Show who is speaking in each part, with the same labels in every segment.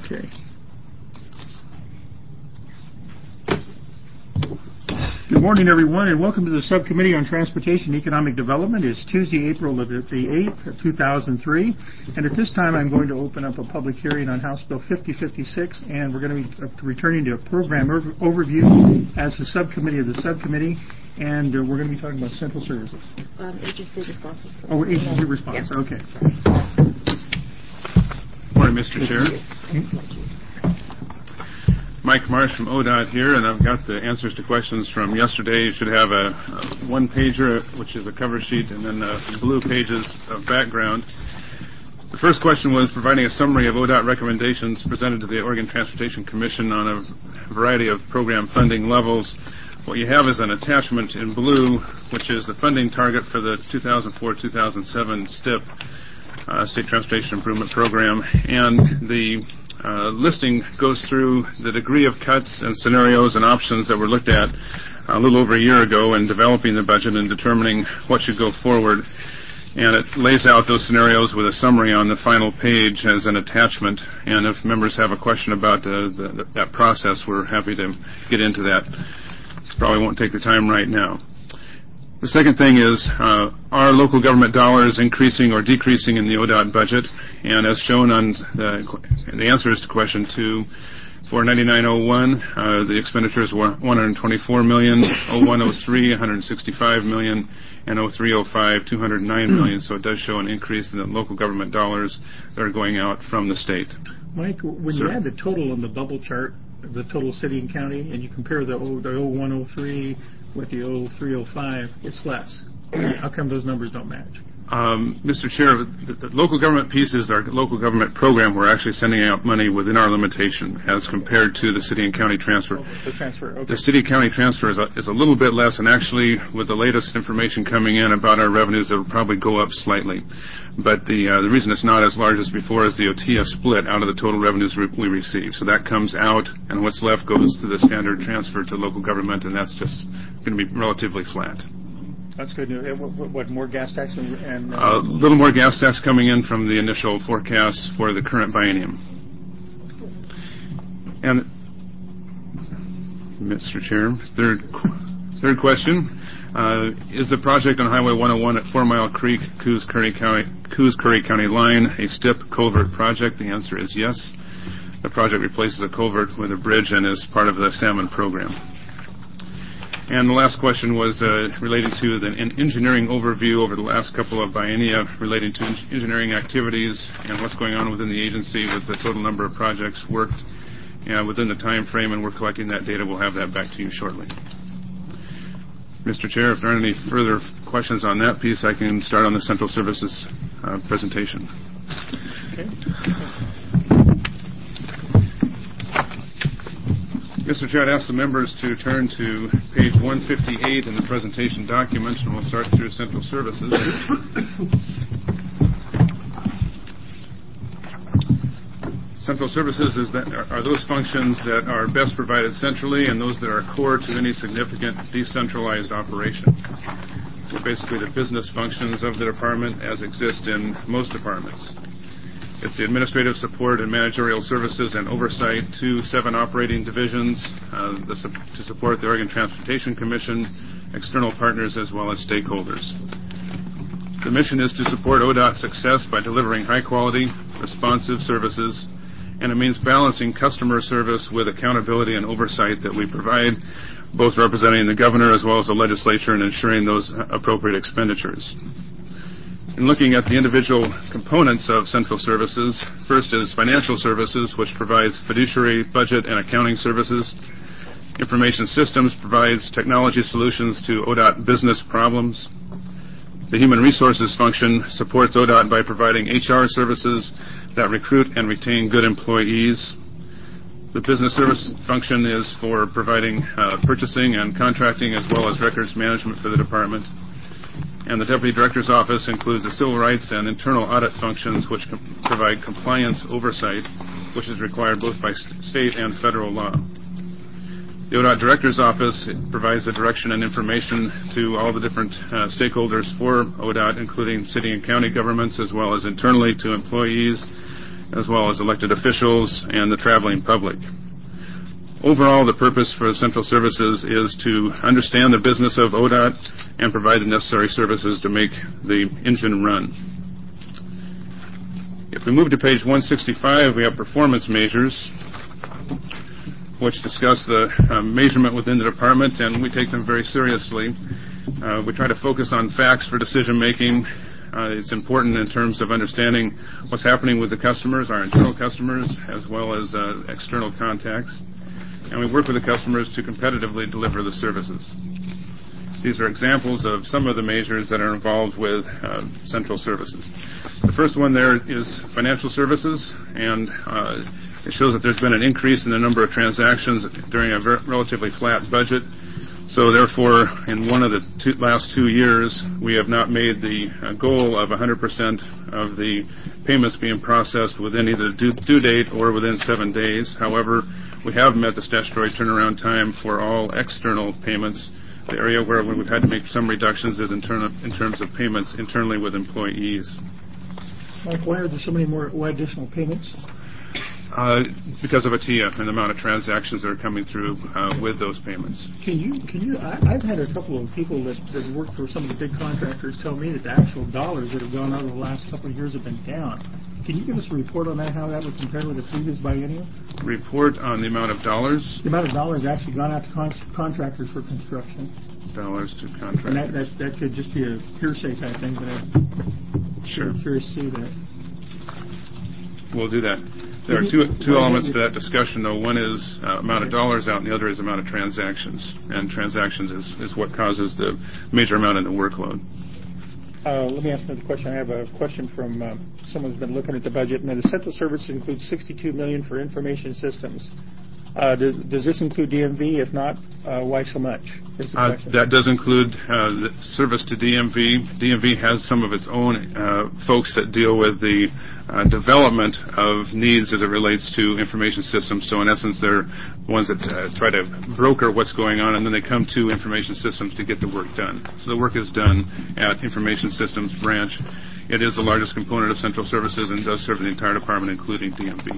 Speaker 1: Okay. Good morning, everyone, and welcome to the Subcommittee on Transportation and Economic Development. It's Tuesday, April the 8th, 2003, and at this time I'm going to open up a public hearing on House Bill 5056, and we're going to be returning to a program overview as the subcommittee of the subcommittee, and we're going to be talking about central services.
Speaker 2: Agency response.
Speaker 1: Oh, agency response,
Speaker 2: yeah.
Speaker 1: Okay.
Speaker 3: Morning, Mr. Chair. Mike Marsh from ODOT here, and I've got the answers to questions from yesterday. You should have a one-pager, which is a cover sheet, and then blue pages of background. The first question was providing a summary of ODOT recommendations presented to the Oregon Transportation Commission on a variety of program funding levels. What you have is an attachment in blue, which is the funding target for the 2004-2007 STIP, State Transportation Improvement Program, and the listing goes through the degree of cuts and scenarios and options that were looked at a little over a year ago in developing the budget and determining what should go forward. And it lays out those scenarios with a summary on the final page as an attachment. And if members have a question about that process, we're happy to get into that. Probably won't take the time right now. The second thing is, are local government dollars increasing or decreasing in the ODOT budget? And as shown on the answers to question 2, for 9901, the expenditures were $124 million, 0103, $165 million, and 0305, $209 million. So it does show an increase in the local government dollars that are going out from the state.
Speaker 1: Mike, when you add the total on the bubble chart, the total city and county, and you compare the 0103 with the 0305, it's less. How come those numbers don't match?
Speaker 3: Mr. Chair, the local government piece is our local government program. We're actually sending out money within our limitation as compared to the city and county transfer.
Speaker 1: The transfer, okay.
Speaker 3: The city-county transfer is a little bit less, and actually, with the latest information coming in about our revenues, it will probably go up slightly. But the reason it's not as large as before is the OTF split out of the total revenues we receive. So that comes out, and what's left goes to the standard transfer to local government, and that's just going to be relatively flat.
Speaker 1: That's good news. What more gas tax and
Speaker 3: a little more gas tax coming in from the initial forecast for the current biennium. And Mr. Chair, third question: is the project on Highway 101 at 4 Mile Creek, Coos-Curry County line a STIP culvert project? The answer is yes. The project replaces a culvert with a bridge and is part of the salmon program. And the last question was related to an engineering overview over the last couple of biennia relating to engineering activities and what's going on within the agency with the total number of projects worked within the time frame, and we're collecting that data. We'll have that back to you shortly. Mr. Chair, if there are any further questions on that piece, I can start on the Central Services presentation.
Speaker 1: Okay.
Speaker 3: Mr. Chair, I'd ask the members to turn to page 158 in the presentation document, and we'll start through Central Services. Central Services are those functions that are best provided centrally and those that are core to any significant decentralized operation. They're basically the business functions of the department as exist in most departments. It's the administrative support and managerial services and oversight to 7 operating divisions to support the Oregon Transportation Commission, external partners, as well as stakeholders. The mission is to support ODOT's success by delivering high-quality, responsive services, and it means balancing customer service with accountability and oversight that we provide, both representing the governor as well as the legislature and ensuring those appropriate expenditures. In looking at the individual components of Central Services, first is Financial Services, which provides fiduciary, budget, and accounting services. Information Systems provides technology solutions to ODOT business problems. The Human Resources function supports ODOT by providing HR services that recruit and retain good employees. The Business Service function is for providing purchasing and contracting as well as records management for the department. And the Deputy Director's Office includes the civil rights and internal audit functions, which provide compliance oversight, which is required both by state and federal law. The ODOT Director's Office provides the direction and information to all the different stakeholders for ODOT, including city and county governments, as well as internally to employees, as well as elected officials and the traveling public. Overall, the purpose for Central Services is to understand the business of ODOT and provide the necessary services to make the engine run. If we move to page 165, we have performance measures, which discuss the measurement within the department, and we take them very seriously. We try to focus on facts for decision making. It's important in terms of understanding what's happening with the customers, our internal customers, as well as external contacts. And we work with the customers to competitively deliver the services. These are examples of some of the measures that are involved with Central Services. The first one there is financial services, and it shows that there's been an increase in the number of transactions during a relatively flat budget. So therefore, in one of the last 2 years, we have not made the goal of 100% of the payments being processed within either the due date or within 7 days. However, we have met the statutory turnaround time for all external payments. The area where we've had to make some reductions is in terms of payments internally with employees.
Speaker 1: Mike, why are there so many more additional payments?
Speaker 3: Because of ATIA and the amount of transactions that are coming through with those payments.
Speaker 1: I've had a couple of people that work for some of the big contractors tell me that the actual dollars that have gone out over the last couple of years have been down. Can you give us a report on that, how that would compare with the previous biennium?
Speaker 3: Report on the amount of dollars?
Speaker 1: The amount of dollars actually gone out to contractors for construction.
Speaker 3: Dollars to contractors.
Speaker 1: And that could just be a hearsay type thing, but I'm curious to see that.
Speaker 3: We'll do that. There are two elements to that discussion, though. One is amount of dollars out, and the other is amount of transactions. And transactions is what causes the major amount of the workload.
Speaker 1: Let me ask another question. I have a question from someone who's been looking at the budget. And the Central Service includes $62 million for information systems. Does this include DMV? If not, why so much?
Speaker 3: That does include the service to DMV. DMV has some of its own folks that deal with the development of needs as it relates to information systems. So in essence, they're ones that try to broker what's going on, and then they come to information systems to get the work done. So the work is done at Information Systems Branch. It is the largest component of Central Services and does serve the entire department, including DMV.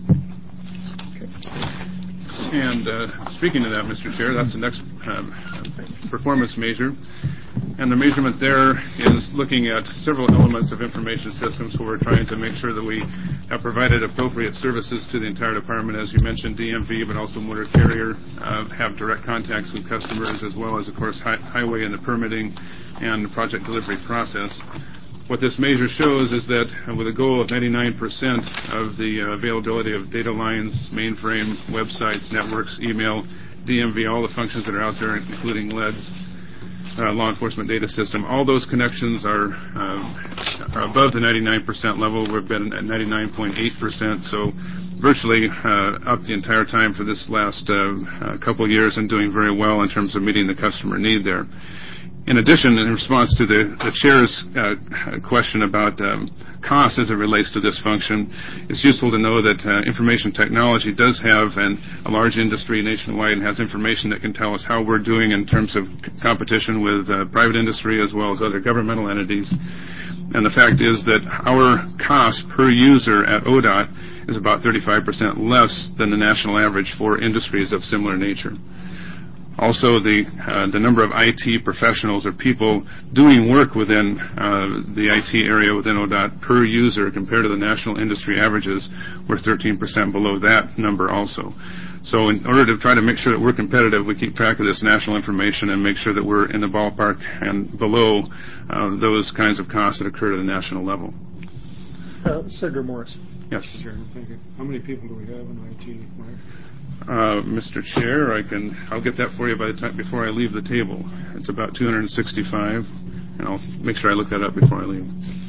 Speaker 3: And speaking of that, Mr. Chair, that's the next performance measure. And the measurement there is looking at several elements of information systems where we're trying to make sure that we have provided appropriate services to the entire department. As you mentioned, DMV, but also motor carrier have direct contacts with customers, as well as, of course, highway and the permitting and the project delivery process. What this measure shows is that with a goal of 99% of the availability of data lines, mainframe, websites, networks, email, DMV, all the functions that are out there, including LEDs, law enforcement data system, all those connections are above the 99% level. We've been at 99.8%, so virtually up the entire time for this last couple of years and doing very well in terms of meeting the customer need there. In addition, in response to the Chair's question about cost as it relates to this function, it's useful to know that information technology does have a large industry nationwide and has information that can tell us how we're doing in terms of competition with private industry as well as other governmental entities. And the fact is that our cost per user at ODOT is about 35% less than the national average for industries of similar nature. Also, the number of IT professionals or people doing work within the IT area within ODOT per user compared to the national industry averages, we're 13% below that number also. So in order to try to make sure that we're competitive, we keep track of this national information and make sure that we're in the ballpark and below those kinds of costs that occur at a national level.
Speaker 1: Senator Morris.
Speaker 3: Yes.
Speaker 2: Mr. Chairman, thank you. How many people do we have in IT, Mike?
Speaker 3: Mr. Chair, I'll get that for you by the time before I leave the table. It's about 265, and I'll make sure I look that up before I leave.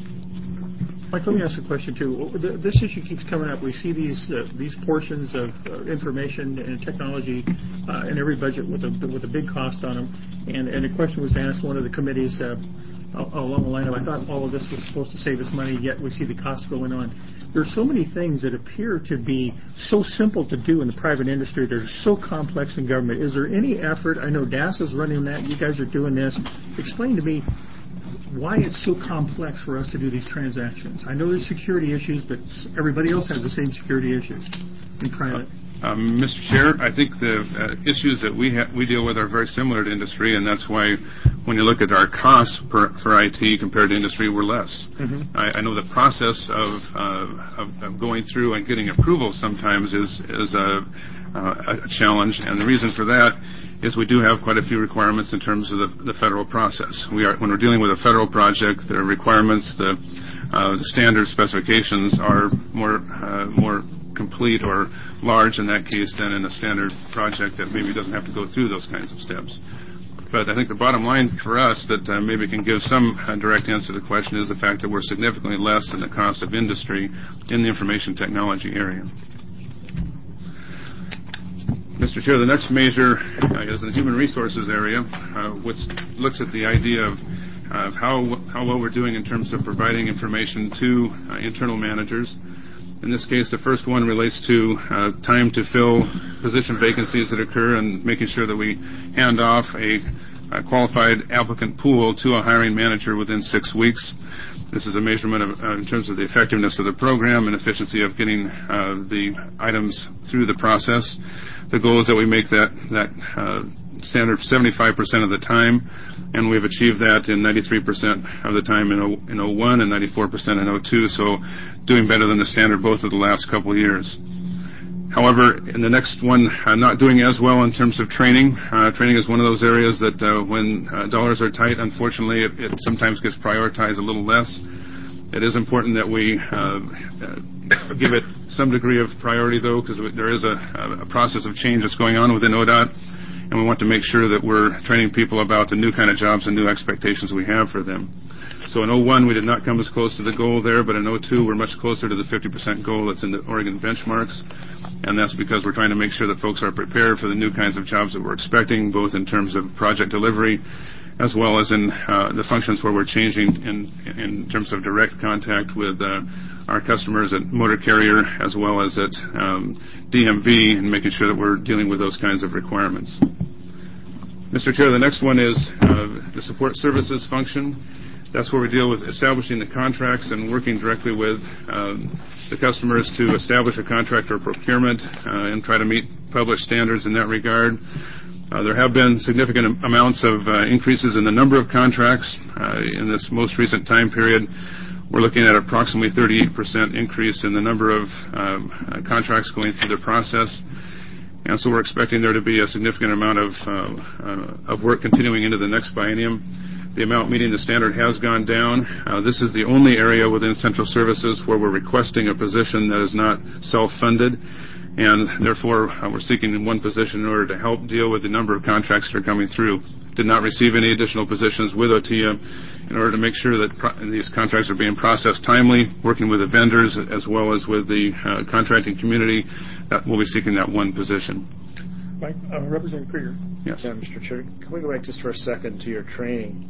Speaker 1: Mike, let me ask a question too. This issue keeps coming up. We see these portions of information and technology in every budget with a big cost on them. And a question was asked one of the committees along the line of, I thought all of this was supposed to save us money, yet we see the cost going on. There are so many things that appear to be so simple to do in the private industry that are so complex in government. Is there any effort? I know DAS is running that. You guys are doing this. Explain to me, why it's so complex for us to do these transactions. I know there's security issues, but everybody else has the same security issues in private.
Speaker 3: Mr. Chair, I think the issues that we deal with are very similar to industry, and that's why when you look at our costs for IT compared to industry, we're less. Mm-hmm. I know the process of going through and getting approval sometimes is a challenge, and the reason for that is we do have quite a few requirements in terms of the federal process. When we're dealing with a federal project, the requirements, the standard specifications are more complete or large in that case than in a standard project that maybe doesn't have to go through those kinds of steps. But I think the bottom line for us that maybe can give some direct answer to the question is the fact that we're significantly less than the cost of industry in the information technology area. Mr. Chair, the next measure is the human resources area, which looks at the idea of how well we're doing in terms of providing information to internal managers. In this case, the first one relates to time to fill position vacancies that occur and making sure that we hand off a qualified applicant pool to a hiring manager within 6 weeks. This is a measurement in terms of the effectiveness of the program and efficiency of getting the items through the process. The goal is that we make that standard 75% of the time, and we've achieved that in 93% of the time in 01 and 94% in 02, so doing better than the standard both of the last couple of years. However, in the next one, not doing as well in terms of training. Training is one of those areas that when dollars are tight, unfortunately, it sometimes gets prioritized a little less. It is important that we give it some degree of priority, though, because there is a process of change that's going on within ODOT, and we want to make sure that we're training people about the new kind of jobs and new expectations we have for them. So in 01, we did not come as close to the goal there, but in 02, we're much closer to the 50% goal that's in the Oregon benchmarks, and that's because we're trying to make sure that folks are prepared for the new kinds of jobs that we're expecting, both in terms of project delivery as well as in the functions where we're changing in terms of direct contact with our customers at motor carrier as well as at DMV, and making sure that we're dealing with those kinds of requirements. Mr. Chair, the next one is the support services function. That's where we deal with establishing the contracts and working directly with the customers to establish a contract or procurement and try to meet published standards in that regard. There have been significant amounts of increases in the number of contracts in this most recent time period. We're looking at approximately 38% increase in the number of contracts going through the process. And so we're expecting there to be a significant amount of work continuing into the next biennium. The amount meeting the standard has gone down. This is the only area within Central Services where we're requesting a position that is not self-funded, and therefore we're seeking one position in order to help deal with the number of contracts that are coming through. Did not receive any additional positions with OTIA in order to make sure that these contracts are being processed timely, working with the vendors as well as with the contracting community. That we'll be seeking that one position.
Speaker 1: Mike, Representative Krieger.
Speaker 3: Yes.
Speaker 4: Yeah, Mr. Chair, can we go back just for a second to your training?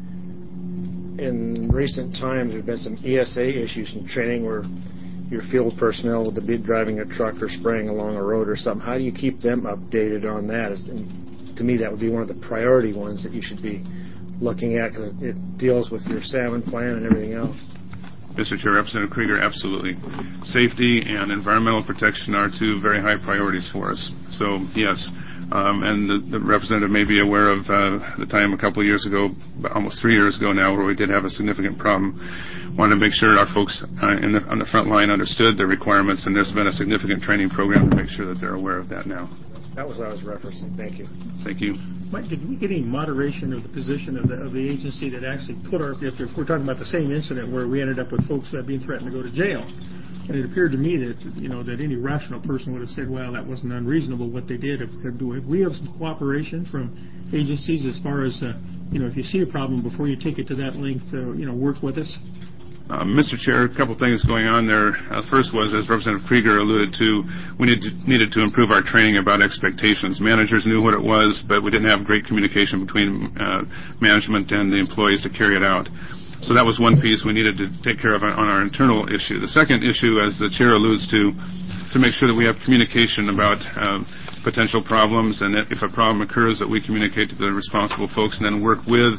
Speaker 4: In recent times, there have been some ESA issues in training where your field personnel would be driving a truck or spraying along a road or something. How do you keep them updated on that? And to me, that would be one of the priority ones that you should be looking at, because it deals with your salmon plan and everything else.
Speaker 3: Mr. Chair, Representative Krieger, absolutely. Safety and environmental protection are two very high priorities for us. So, yes. And the representative may be aware of the time a couple of years ago, almost 3 years ago now, where we did have a significant problem. Wanted to make sure our folks on the front line understood the requirements, and there's been a significant training program to make sure that they're aware of that now.
Speaker 4: That was what I was referencing. Thank you.
Speaker 3: Thank you.
Speaker 1: Mike, did we get any moderation of the position of the agency that actually put our, if we're talking about the same incident where we ended up with folks that being threatened to go to jail? And it appeared to me that, that any rational person would have said, well, that wasn't unreasonable what they did. If we have some cooperation from agencies as far as, if you see a problem before you take it to that length, work with us?
Speaker 3: Mr. Chair, a couple things going on there. First was, as Representative Krieger alluded to, we needed to improve our training about expectations. Managers knew what it was, but we didn't have great communication between management and the employees to carry it out. So that was one piece we needed to take care of on our internal issue. The second issue, as the Chair alludes to make sure that we have communication about potential problems, and that if a problem occurs that we communicate to the responsible folks and then work with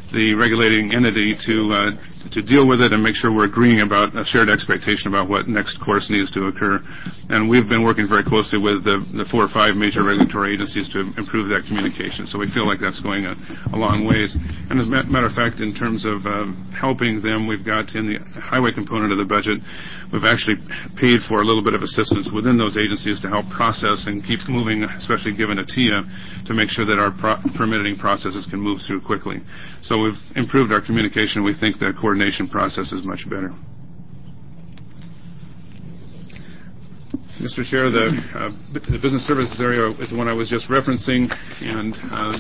Speaker 3: the regulating entity to deal with it and make sure we're agreeing about a shared expectation about what next course needs to occur. And we've been working very closely with the 4 or 5 major regulatory agencies to improve that communication. So we feel like that's going a long ways. And as a matter of fact, in terms of helping them, we've got in the highway component of the budget, we've actually paid for a little bit of assistance within those agencies to help process and keep moving, especially given a TIA, to make sure that our permitting processes can move through quickly. So we've improved our communication. We think the coordination process is much better. Mr. Chair, the business services area is the one I was just referencing, and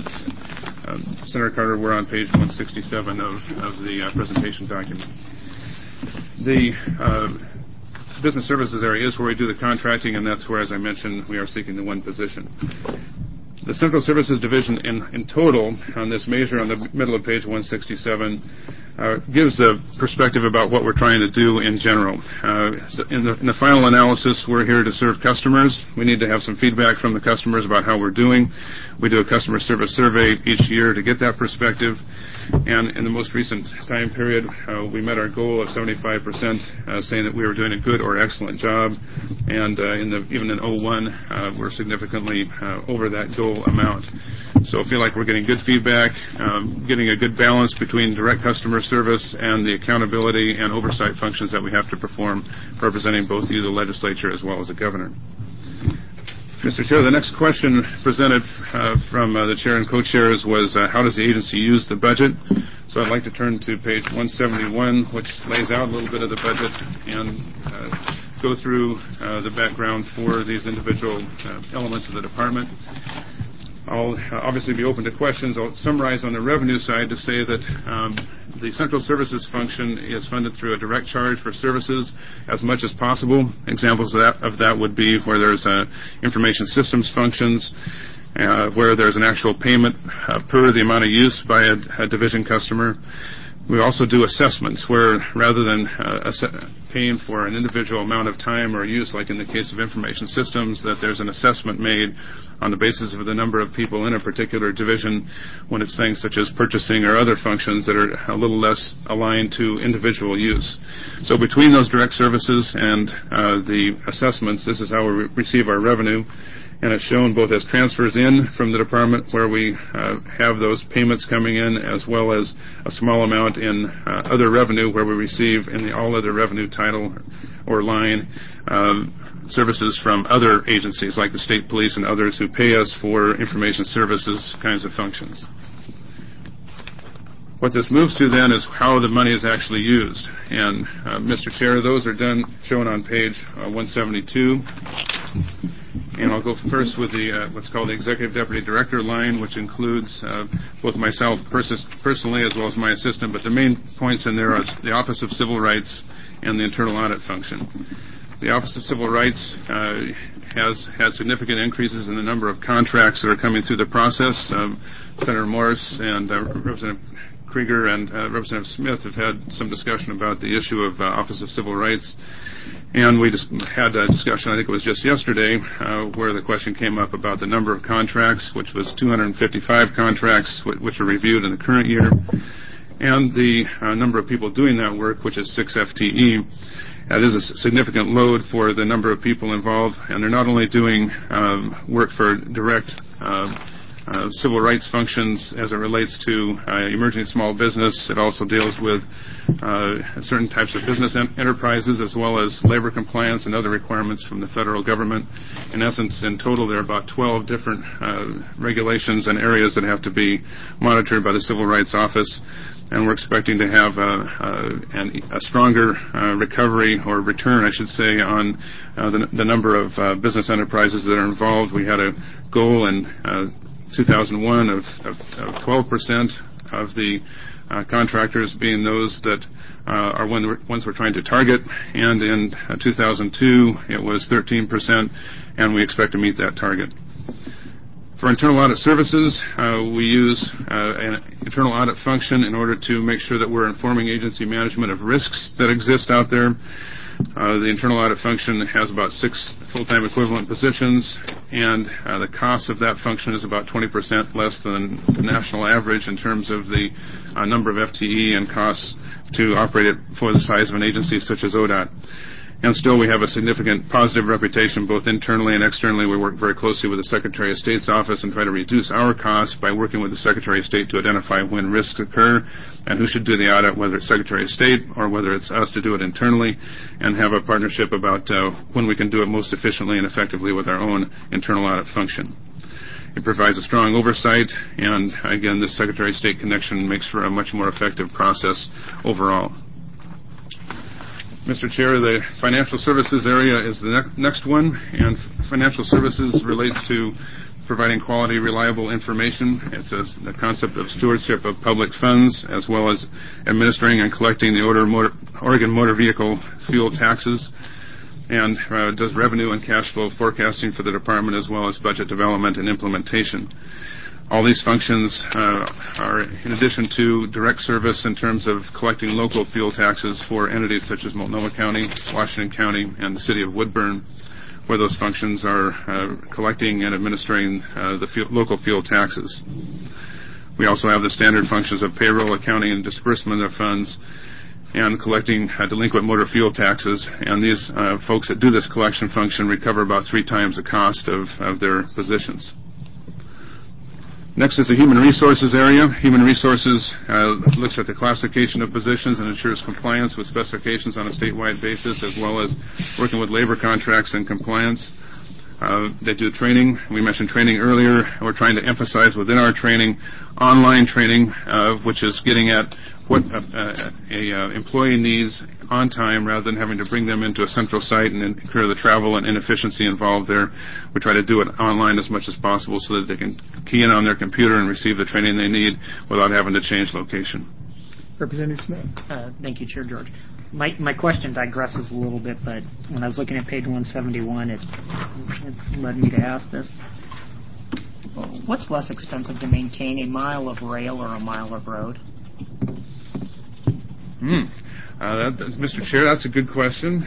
Speaker 3: Senator Carter, we're on page 167 of the presentation document. The business services area is where we do the contracting, and that's where, as I mentioned, we are seeking the one position. The Central Services Division in total on this measure on the middle of page 167 gives a perspective about what we're trying to do in general. In the final analysis, we're here to serve customers. We need to have some feedback from the customers about how we're doing. We do a customer service survey each year to get that perspective. And in the most recent time period, we met our goal of 75%, saying that we were doing a good or excellent job. And even in 01, we're significantly over that goal amount. So I feel like we're getting good feedback, getting a good balance between direct customer service and the accountability and oversight functions that we have to perform, representing both you, the legislature, as well as the governor. Mr. Chair, the next question presented from the chair and co-chairs was how does the agency use the budget? So I'd like to turn to page 171, which lays out a little bit of the budget and go through the background for these individual elements of the department. I'll obviously be open to questions. I'll summarize on the revenue side to say that the central services function is funded through a direct charge for services as much as possible. Examples of that would be where there's information systems functions, where there's an actual payment per the amount of use by a division customer. We also do assessments where rather than paying for an individual amount of time or use, like in the case of information systems, that there's an assessment made on the basis of the number of people in a particular division when it's things such as purchasing or other functions that are a little less aligned to individual use. So between those direct services and the assessments, this is how we receive our revenue. And it's shown both as transfers in from the department where we have those payments coming in, as well as a small amount in other revenue where we receive in the all other revenue title or line services from other agencies like the state police and others who pay us for information services kinds of functions. What this moves to then is how the money is actually used. And Mr. Chair, those are shown on page 172. And I'll go first with the what's called the Executive Deputy Director line, which includes both myself personally as well as my assistant. But the main points in there are the Office of Civil Rights and the Internal Audit function. The Office of Civil Rights has had significant increases in the number of contracts that are coming through the process. Senator Morse and Representative Krieger and Representative Smith have had some discussion about the issue of Office of Civil Rights. And we just had a discussion, I think it was just yesterday, where the question came up about the number of contracts, which was 255 contracts, which are reviewed in the current year, and the number of people doing that work, which is 6 FTE. That is a significant load for the number of people involved, and they're not only doing work for direct civil rights functions as it relates to emerging small business. It also deals with certain types of business enterprises as well as labor compliance and other requirements from the federal government. In essence, in total, there are about 12 different regulations and areas that have to be monitored by the Civil Rights Office. And we're expecting to have a stronger recovery or return, I should say, on the number of business enterprises that are involved. We had a goal in 2001 of 12% of the contractors being those that are ones we're trying to target, and in 2002 it was 13%, and we expect to meet that target. For internal audit services, we use an internal audit function in order to make sure that we're informing agency management of risks that exist out there. The internal audit function has about 6 full-time equivalent positions, and the cost of that function is about 20% less than the national average in terms of the number of FTE and costs to operate it for the size of an agency such as ODOT. And still, we have a significant positive reputation both internally and externally. We work very closely with the Secretary of State's office and try to reduce our costs by working with the Secretary of State to identify when risks occur and who should do the audit, whether it's Secretary of State or whether it's us to do it internally, and have a partnership about when we can do it most efficiently and effectively with our own internal audit function. It provides a strong oversight, and again, this Secretary of State connection makes for a much more effective process overall. Mr. Chair, the financial services area is the next one, and financial services relates to providing quality, reliable information. It's the concept of stewardship of public funds, as well as administering and collecting the Oregon motor vehicle fuel taxes, and does revenue and cash flow forecasting for the department, as well as budget development and implementation. All these functions are in addition to direct service in terms of collecting local fuel taxes for entities such as Multnomah County, Washington County, and the city of Woodburn, where those functions are collecting and administering the local fuel taxes. We also have the standard functions of payroll, accounting, and disbursement of funds, and collecting delinquent motor fuel taxes. And these folks that do this collection function recover about 3 times the cost of their positions. Next is the human resources area. Human resources looks at the classification of positions and ensures compliance with specifications on a statewide basis, as well as working with labor contracts and compliance. They do training. We mentioned training earlier. We're trying to emphasize within our training online training, which is getting at what a employee needs on time rather than having to bring them into a central site and incur the travel and inefficiency involved there. We try to do it online as much as possible so that they can key in on their computer and receive the training they need without having to change location.
Speaker 1: Representative Smith.
Speaker 5: Thank you, Chair George. My question digresses a little bit, but when I was looking at page 171, it led me to ask this. What's less expensive to maintain, a mile of rail or a mile of road?
Speaker 3: Mr. Chair, that's a good question.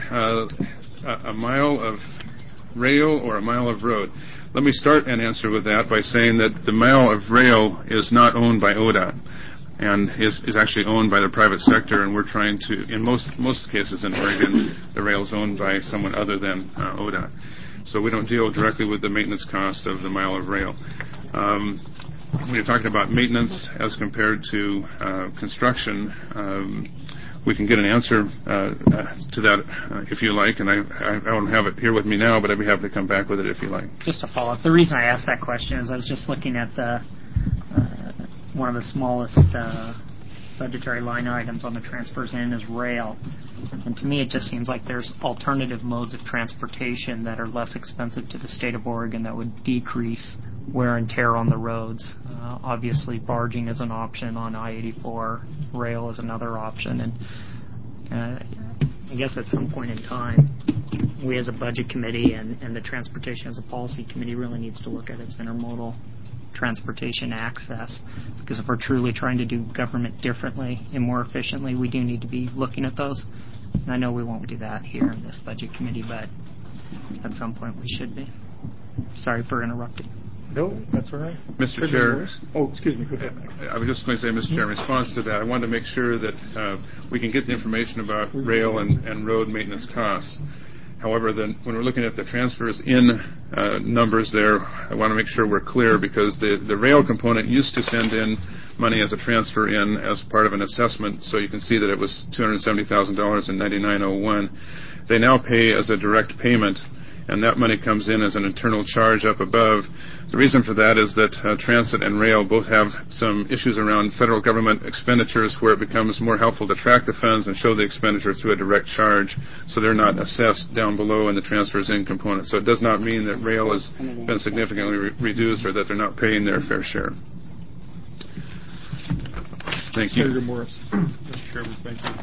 Speaker 3: A mile of rail or a mile of road? Let me start and answer with that by saying that the mile of rail is not owned by ODOT and is actually owned by the private sector, and we're trying to, in most cases in Oregon, the rail is owned by someone other than ODOT. So we don't deal directly with the maintenance cost of the mile of rail. When you're talking about maintenance as compared to construction, we can get an answer to that if you like, and I don't have it here with me now, but I'd be happy to come back with it if you like.
Speaker 5: Just to follow up, the reason I asked that question is I was just looking at the one of the smallest budgetary line items on the transfers in is rail. And to me, it just seems like there's alternative modes of transportation that are less expensive to the state of Oregon that would decrease wear and tear on the roads. Obviously, barging is an option on I-84. Rail is another option. And I guess at some point in time, we as a budget committee and the transportation as a policy committee really needs to look at its intermodal transportation access, because if we're truly trying to do government differently and more efficiently, we do need to be looking at those. And I know we won't do that here in this budget committee, but at some point we should be. Sorry for interrupting.
Speaker 1: No, that's all right.
Speaker 3: Mr. Chair.
Speaker 1: Oh, excuse me. Go ahead.
Speaker 3: I was just going to say, Mr. Chair, in response to that, I wanted to make sure that we can get the information about rail and road maintenance costs. However, when we're looking at the transfers in numbers there, I want to make sure we're clear, because the rail component used to send in money as a transfer in as part of an assessment, so you can see that it was $270,000 in 9901. They now pay as a direct payment, and that money comes in as an internal charge up above. The reason for that is that transit and rail both have some issues around federal government expenditures where it becomes more helpful to track the funds and show the expenditure through a direct charge, so they're not assessed down below in the transfers in component. So it does not mean that rail has been significantly reduced or that they're not paying their fair share. Thank you.
Speaker 1: Senator Morris.
Speaker 2: Mr. Chairman, thank you.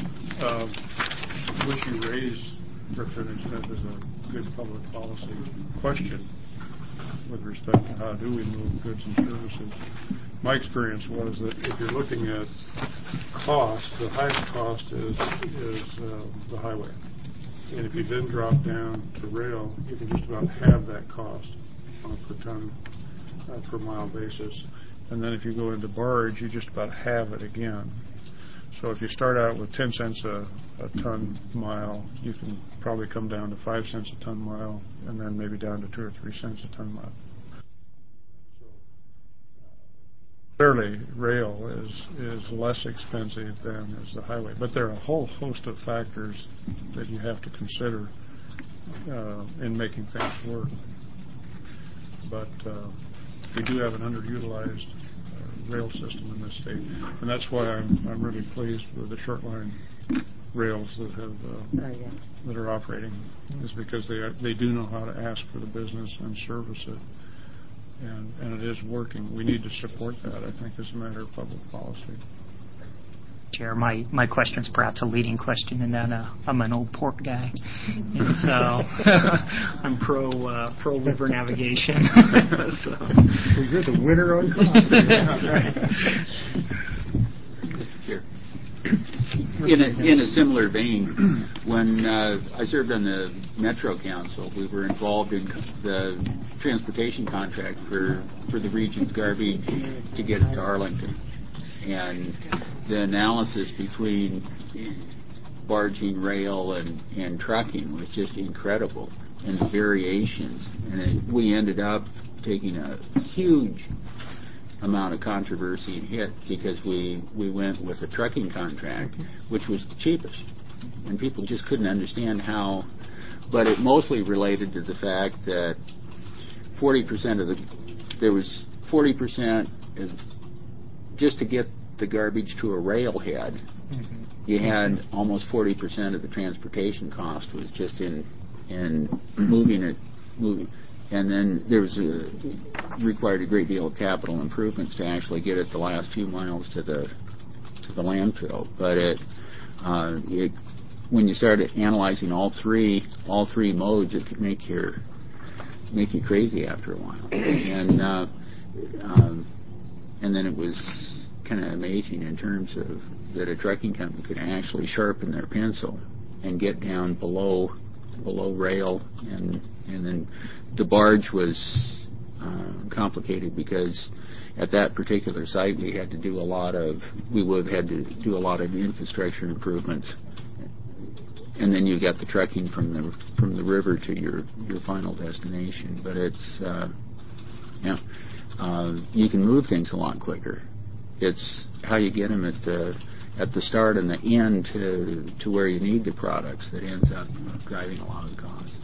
Speaker 2: What you raised, Representative Smith, is a good public policy question with respect to how do we move goods and services. My experience was that if you're looking at cost, the highest cost is the highway. And if you then drop down to rail, you can just about halve that cost on a per ton, per mile basis. And then if you go into barge, you just about halve it again. So if you start out with 10 cents a ton mile, you can probably come down to 5 cents a ton mile, and then maybe down to 2 or 3 cents a ton mile. So clearly, rail is less expensive than is the highway. But there are a whole host of factors that you have to consider in making things work. But we do have an underutilized rail system in this state, and that's why I'm really pleased with the short line rails that have that are operating, is because they do know how to ask for the business and service it, and it is working. We need to support that, I think, as a matter of public policy.
Speaker 5: Chair, my question's perhaps a leading question in that I'm an old port guy, and so I'm pro river navigation. So.
Speaker 1: Well, you're the winner on cost.
Speaker 5: That's right.
Speaker 6: Mr. Chair. In a similar vein, when I served on the Metro Council, we were involved in the transportation contract for the region's garbage to get it to Arlington. And the analysis between barging, rail, and trucking was just incredible, and the variations. And we ended up taking a huge amount of controversy and hit because we went with a trucking contract, which was the cheapest. And people just couldn't understand how. But it mostly related to the fact that 40% there was 40% just to get the garbage to a railhead. You had almost 40% of the transportation cost was just in moving it, and then there was required a great deal of capital improvements to actually get it the last few miles to the landfill. But when you started analyzing all three modes, it could make you crazy after a while. And then it was kind of amazing in terms of that a trucking company could actually sharpen their pencil and get down below rail, and then the barge was complicated because at that particular site we would have had to do a lot of infrastructure improvements, and then you got the trucking from the river to your final destination. But it's you can move things a lot quicker. It's how you get them at the start and the end to where you need the products that ends up driving a lot of the cost.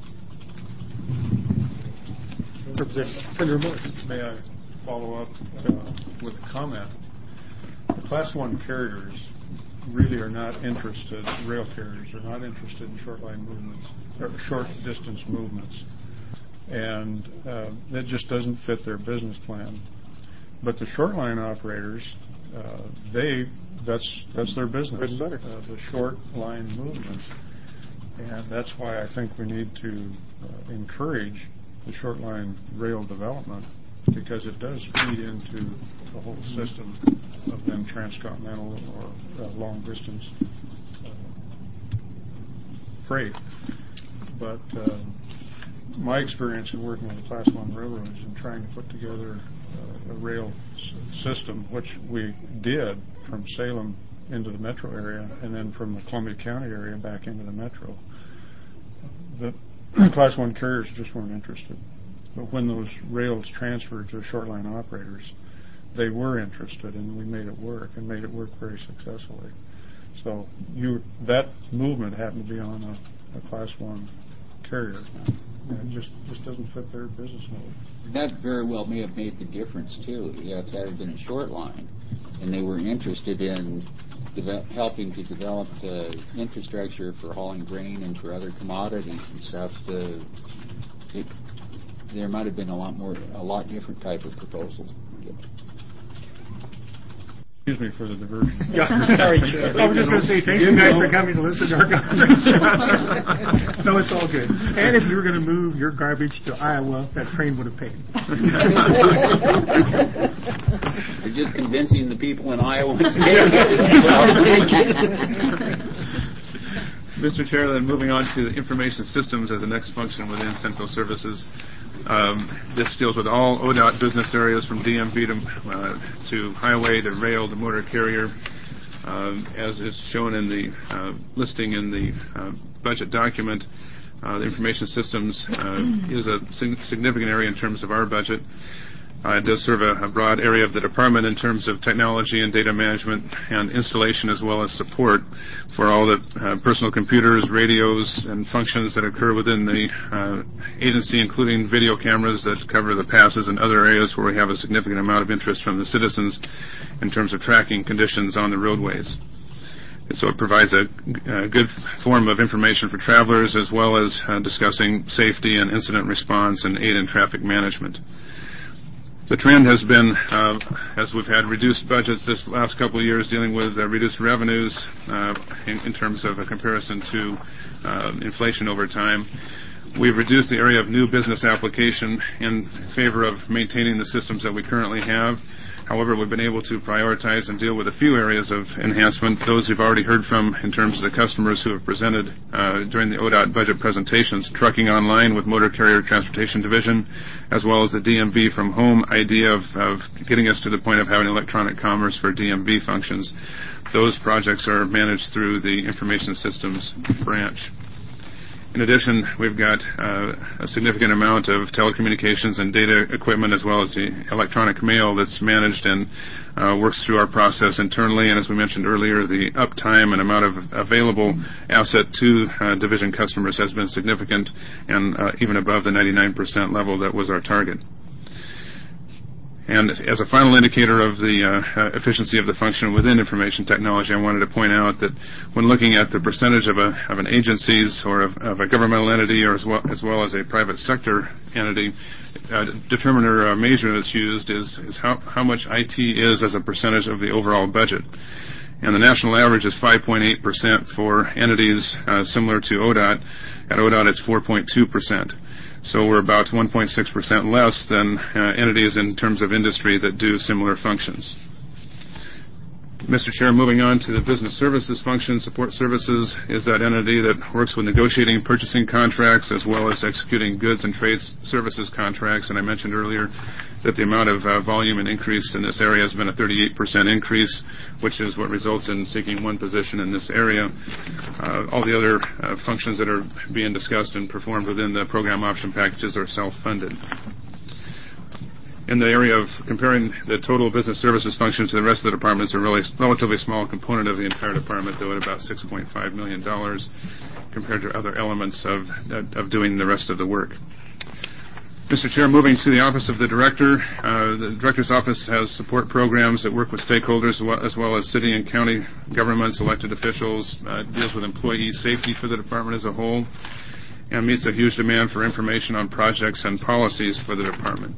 Speaker 1: Senator Moore.
Speaker 2: May I follow up with a comment? The Class 1 carriers really are not interested, rail carriers are not interested in short line movements, or short distance movements. And that just doesn't fit their business plan. But the short line operators, that's their business, the short line movements. And that's why I think we need to encourage the short line rail development, because it does feed into the whole system of then transcontinental or long distance freight. But my experience in working with the Class 1 railroads and trying to put together a rail system, which we did from Salem into the metro area and then from the Columbia County area back into the metro, the Class 1 carriers just weren't interested. But when those rails transferred to short line operators, they were interested, and we made it work, and made it work very successfully. So that movement happened to be on a Class 1 carrier. And it just doesn't fit their business model.
Speaker 6: That very well may have made the difference, too. If that had been a short line, and they were interested in helping to develop the infrastructure for hauling grain and for other commodities and stuff, there might have been a lot different type of proposals.
Speaker 2: Excuse me for the diversion.
Speaker 1: Yeah, sorry, Chair. I was just going to say thank you guys for coming to listen to our conversation. No, it's all good. And if you were going to move your garbage to Iowa, that train would have paid.
Speaker 6: You're just convincing the people in Iowa.
Speaker 3: Mr. Chair, then moving on to the information systems as the next function within Central Services. This deals with all ODOT business areas from DMV to highway to rail to motor carrier. As is shown in the listing in the budget document, the information systems is a significant area in terms of our budget. It does serve a broad area of the department in terms of technology and data management and installation, as well as support for all the personal computers, radios, and functions that occur within the agency, including video cameras that cover the passes and other areas where we have a significant amount of interest from the citizens in terms of tracking conditions on the roadways. And so it provides a good form of information for travelers, as well as discussing safety and incident response and aid in traffic management. The trend has been, as we've had reduced budgets this last couple of years, dealing with reduced revenues in terms of a comparison to inflation over time. We've reduced the area of new business application in favor of maintaining the systems that we currently have. However, we've been able to prioritize and deal with a few areas of enhancement. Those you've already heard from in terms of the customers who have presented during the ODOT budget presentations, Trucking Online with Motor Carrier Transportation Division, as well as the DMV from Home idea of getting us to the point of having electronic commerce for DMV functions. Those projects are managed through the Information Systems branch. In addition, we've got a significant amount of telecommunications and data equipment, as well as the electronic mail that's managed and works through our process internally. And as we mentioned earlier, the uptime and amount of available asset to division customers has been significant and even above the 99% level that was our target. And as a final indicator of the efficiency of the function within information technology, I wanted to point out that when looking at the percentage of an agency's or of a governmental entity, or as well as a private sector entity, determiner measure that's used is how much IT is as a percentage of the overall budget. And the national average is 5.8% for entities similar to ODOT. At ODOT, it's 4.2%. So we're about 1.6% less than entities in terms of industry that do similar functions. Mr. Chair, moving on to the business services function, support services is that entity that works with negotiating purchasing contracts as well as executing goods and trade services contracts. And I mentioned earlier that the amount of volume and increase in this area has been a 38% increase, which is what results in seeking one position in this area. All the other functions that are being discussed and performed within the program option packages are self-funded. In the area of comparing the total business services function to the rest of the departments, a relatively small component of the entire department, though, at about $6.5 million compared to other elements of doing the rest of the work. Mr. Chair, moving to the Office of the Director. The Director's Office has support programs that work with stakeholders as well as city and county governments, elected officials, deals with employee safety for the department as a whole, and meets a huge demand for information on projects and policies for the department.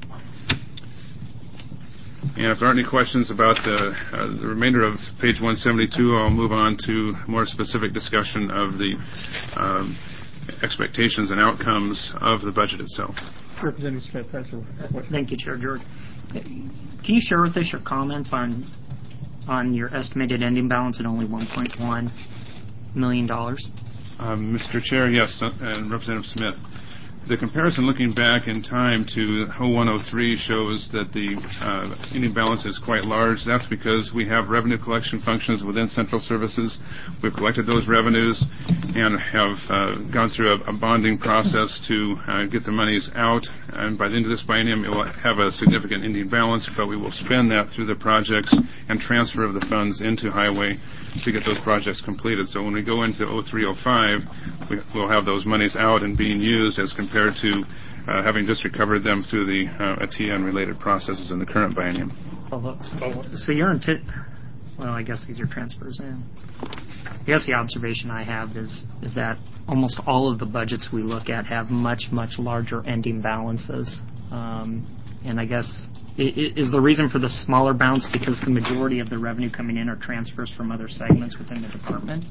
Speaker 3: And if there aren't any questions about the remainder of page 172, I'll move on to more specific discussion of the expectations and outcomes of the budget itself.
Speaker 1: Representative Smith, that's a question.
Speaker 5: Thank you, Chair George. Can you share with us your comments on your estimated ending balance at only $1.1 million?
Speaker 3: Mr. Chair, yes, and Representative Smith. The comparison looking back in time to 0103 shows that the ending balance is quite large. That's because we have revenue collection functions within Central Services. We've collected those revenues and have gone through a bonding process to get the monies out. And by the end of this biennium, it will have a significant ending balance, but we will spend that through the projects and transfer of the funds into Highway to get those projects completed. So when we go into 0305, we'll have those monies out and being used as compared to having just recovered them through the ATIA and related processes in the current biennium.
Speaker 5: So well, I guess these are transfers in. I guess the observation I have is that almost all of the budgets we look at have much, much larger ending balances. And I guess, is the reason for the smaller balance because the majority of the revenue coming in are transfers from other segments within the department?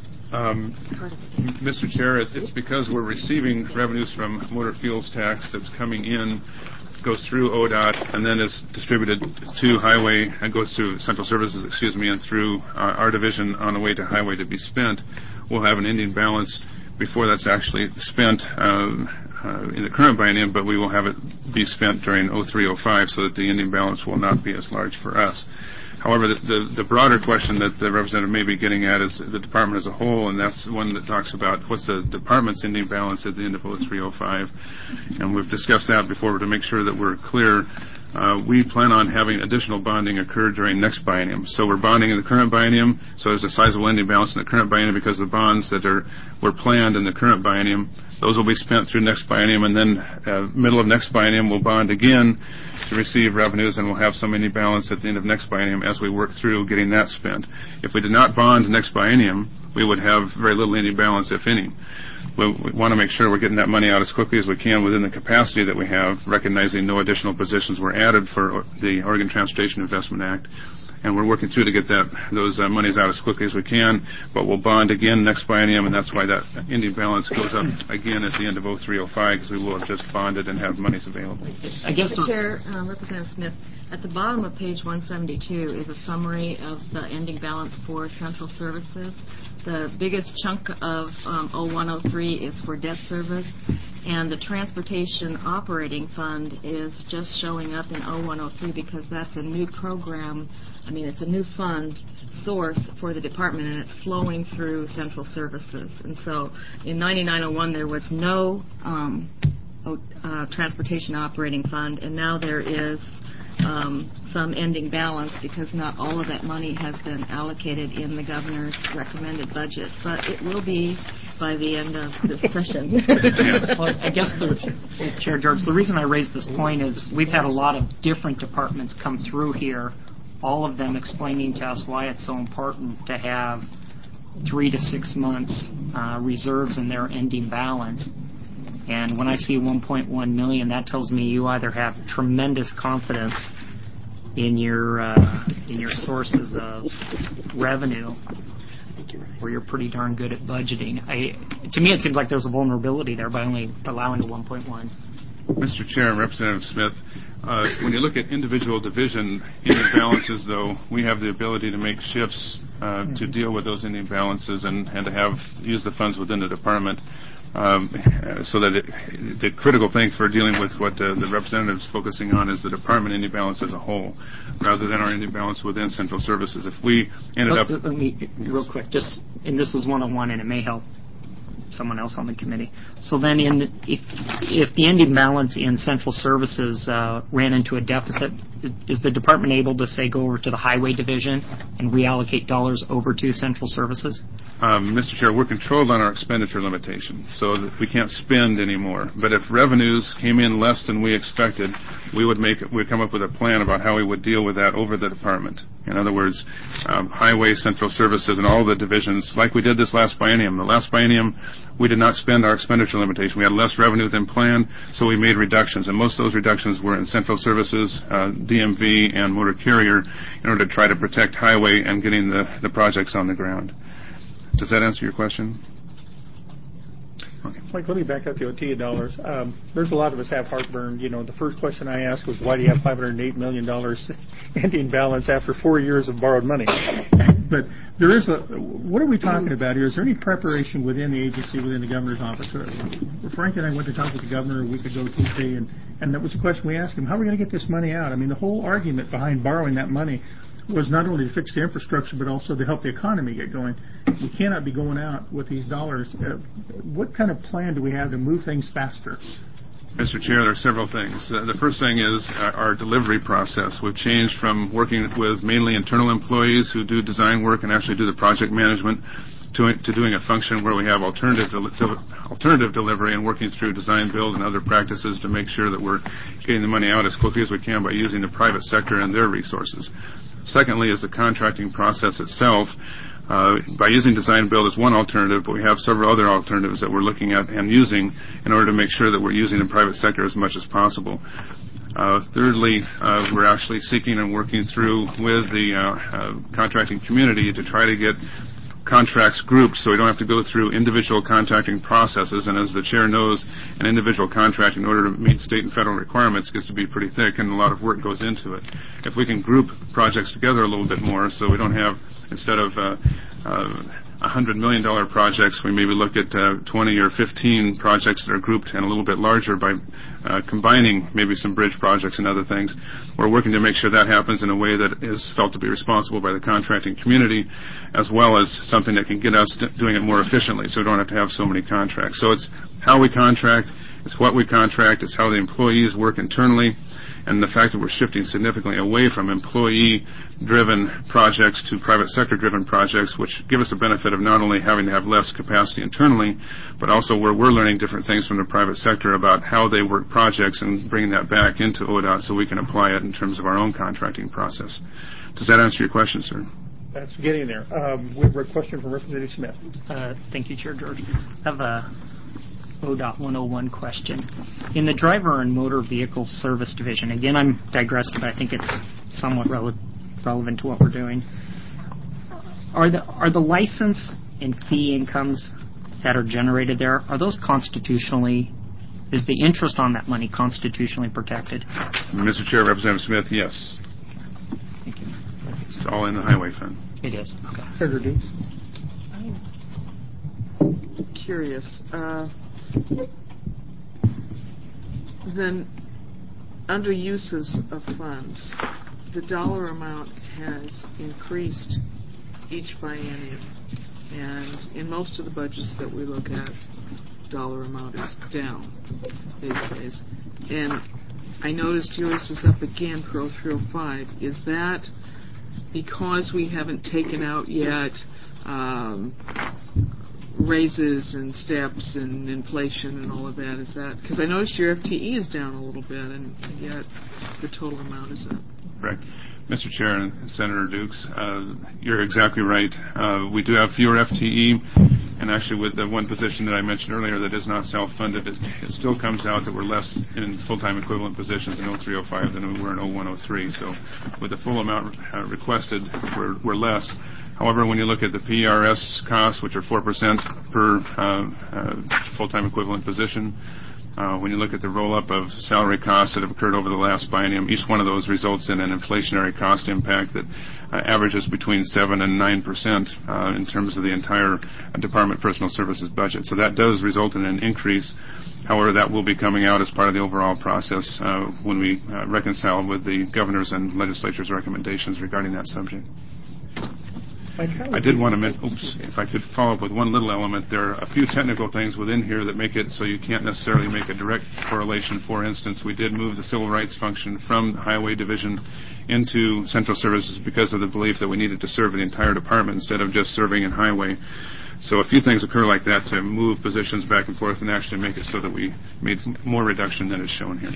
Speaker 3: Mr. Chair, it's because we're receiving revenues from motor fuels tax that's coming in, goes through ODOT, and then is distributed to Highway, and goes through Central Services, and through our division on the way to Highway to be spent. we'll have an ending balance before that's actually spent in the current biennium, but we will have it be spent during 03-05 so that the ending balance will not be as large for us. However, the broader question that the representative may be getting at is the department as a whole, and that's the one that talks about what's the department's ending balance at the end of 03-05. And we've discussed that before to make sure that we're clear. We plan on having additional bonding occur during next biennium. So we're bonding in the current biennium, so there's a sizable ending balance in the current biennium because the bonds that were planned in the current biennium, those will be spent through next biennium, and then middle of next biennium we'll bond again to receive revenues, and we'll have some ending balance at the end of next biennium as we work through getting that spent. If we did not bond next biennium, we would have very little ending balance, if any. We want to make sure we're getting that money out as quickly as we can within the capacity that we have, recognizing no additional positions were added for the Oregon Transportation Investment Act. And we're working through to get those monies out as quickly as we can, but we'll bond again next biennium, and that's why that ending balance goes up again at the end of 03-05, because we will have just bonded and have monies available.
Speaker 5: I guess
Speaker 7: Mr. Chair, Representative Smith, at the bottom of page 172 is a summary of the ending balance for central services. The biggest chunk of 0103 is for debt service, and the transportation operating fund is just showing up in 0103 because that's a new program. I mean, it's a new fund source for the department, and it's flowing through central services. And so in 9901, there was no transportation operating fund, and now there is some ending balance because not all of that money has been allocated in the governor's recommended budget. But it will be by the end of this session.
Speaker 5: Well, I guess, Chair George, the reason I raised this point is we've had a lot of different departments come through here, all of them explaining to us why it's so important to have 3 to 6 months reserves in their ending balance. And when I see 1.1 million, that tells me you either have tremendous confidence in your sources of revenue, or you're pretty darn good at budgeting. To me, it seems like there's a vulnerability there by only allowing the 1.1.
Speaker 3: Mr. Chair and Representative Smith, when you look at individual division ending balances, though, we have the ability to make shifts to deal with those ending balances and to use the funds within the department. So that the critical thing for dealing with what the representative is focusing on is the department ending balance as a whole, rather than our ending balance within central services. If we ended up...
Speaker 5: Let me, real quick, and this is 101, and it may help someone else on the committee. So then if the ending balance in central services ran into a deficit, is the department able to, say, go over to the highway division and reallocate dollars over to central services?
Speaker 3: Mr. Chair, we're controlled on our expenditure limitation, so that we can't spend anymore. But if revenues came in less than we expected, we'd come up with a plan about how we would deal with that over the department. In other words, highway, central services, and all the divisions, like we did this last biennium. The last biennium, we did not spend our expenditure limitation. We had less revenue than planned, so we made reductions. And most of those reductions were in central services, DMV, and motor carrier in order to try to protect highway and getting the projects on the ground. Does that answer your question?
Speaker 1: Okay. Mike, let me back up the OTA dollars. There's a lot of us have heartburn. You know, the first question I asked was, why do you have $508 million ending balance after 4 years of borrowed money? But there is what are we talking about here? Is there any preparation within the agency, within the governor's office? Frank and I went to talk with the governor a week ago, Tuesday, and that was the question we asked him. How are we going to get this money out? I mean, the whole argument behind borrowing that money was not only to fix the infrastructure, but also to help the economy get going. We cannot be going out with these dollars. What kind of plan do we have to move things faster?
Speaker 3: Mr. Chair, there are several things. The first thing is our delivery process. We've changed from working with mainly internal employees who do design work and actually do the project management to doing a function where we have alternative delivery and working through design build and other practices to make sure that we're getting the money out as quickly as we can by using the private sector and their resources. Secondly is the contracting process itself. By using design build as one alternative, but we have several other alternatives that we're looking at and using in order to make sure that we're using the private sector as much as possible. Thirdly, we're actually seeking and working through with the contracting community to try to get contracts grouped so we don't have to go through individual contracting processes. And as the chair knows, an individual contract in order to meet state and federal requirements gets to be pretty thick and a lot of work goes into it. If we can group projects together a little bit more so we don't have, instead of $100 million projects, we maybe look at 20 or 15 projects that are grouped and a little bit larger by combining maybe some bridge projects and other things. We're working to make sure that happens in a way that is felt to be responsible by the contracting community, as well as something that can get us doing it more efficiently, so we don't have to have so many contracts. So it's how we contract, it's what we contract, it's how the employees work internally, and the fact that we're shifting significantly away from employee-driven projects to private sector-driven projects, which give us a benefit of not only having to have less capacity internally, but also where we're learning different things from the private sector about how they work projects and bringing that back into ODOT so we can apply it in terms of our own contracting process. Does that answer your question, sir?
Speaker 1: That's getting there. We have a question from Representative Smith.
Speaker 5: Thank you, Chair George. I have a ODOT 101 question. In the Driver and Motor Vehicle Service Division, again, I'm digressing, but I think it's somewhat relevant to what we're doing. Are the license and fee incomes that are generated there, are those constitutionally, is the interest on that money constitutionally protected?
Speaker 3: Mr. Chair, Representative Smith, yes.
Speaker 5: Thank you.
Speaker 3: It's all in the highway fund.
Speaker 5: It is. Okay.
Speaker 1: Senator Dukes.
Speaker 8: I'm curious. Then, under uses of funds, the dollar amount has increased each biennium, and in most of the budgets that we look at, dollar amount is down these days. And I noticed yours is up again for 0305. Is that because we haven't taken out yet raises and steps and inflation and all of that? Is that because I noticed your FTE is down a little bit, and yet the total amount is up?
Speaker 3: Correct. Mr. Chair and Senator Dukes, you're exactly right. We do have fewer FTE, and actually with the one position that I mentioned earlier that is not self-funded, it still comes out that we're less in full-time equivalent positions in 0305 than we were in 0103. So with the full amount requested, we're less. However, when you look at the PRS costs, which are 4% per full-time equivalent position, when you look at the roll-up of salary costs that have occurred over the last biennium, each one of those results in an inflationary cost impact that averages between 7 and 9% in terms of the entire Department of Personal Services budget. So that does result in an increase. However, that will be coming out as part of the overall process when we reconcile with the governor's and legislature's recommendations regarding that subject. I did want to mention, if I could follow up with one little element, there are a few technical things within here that make it so you can't necessarily make a direct correlation. For instance, we did move the civil rights function from the Highway Division into Central Services because of the belief that we needed to serve the entire department instead of just serving in Highway. So a few things occur like that to move positions back and forth and actually make it so that we made more reduction than is shown here.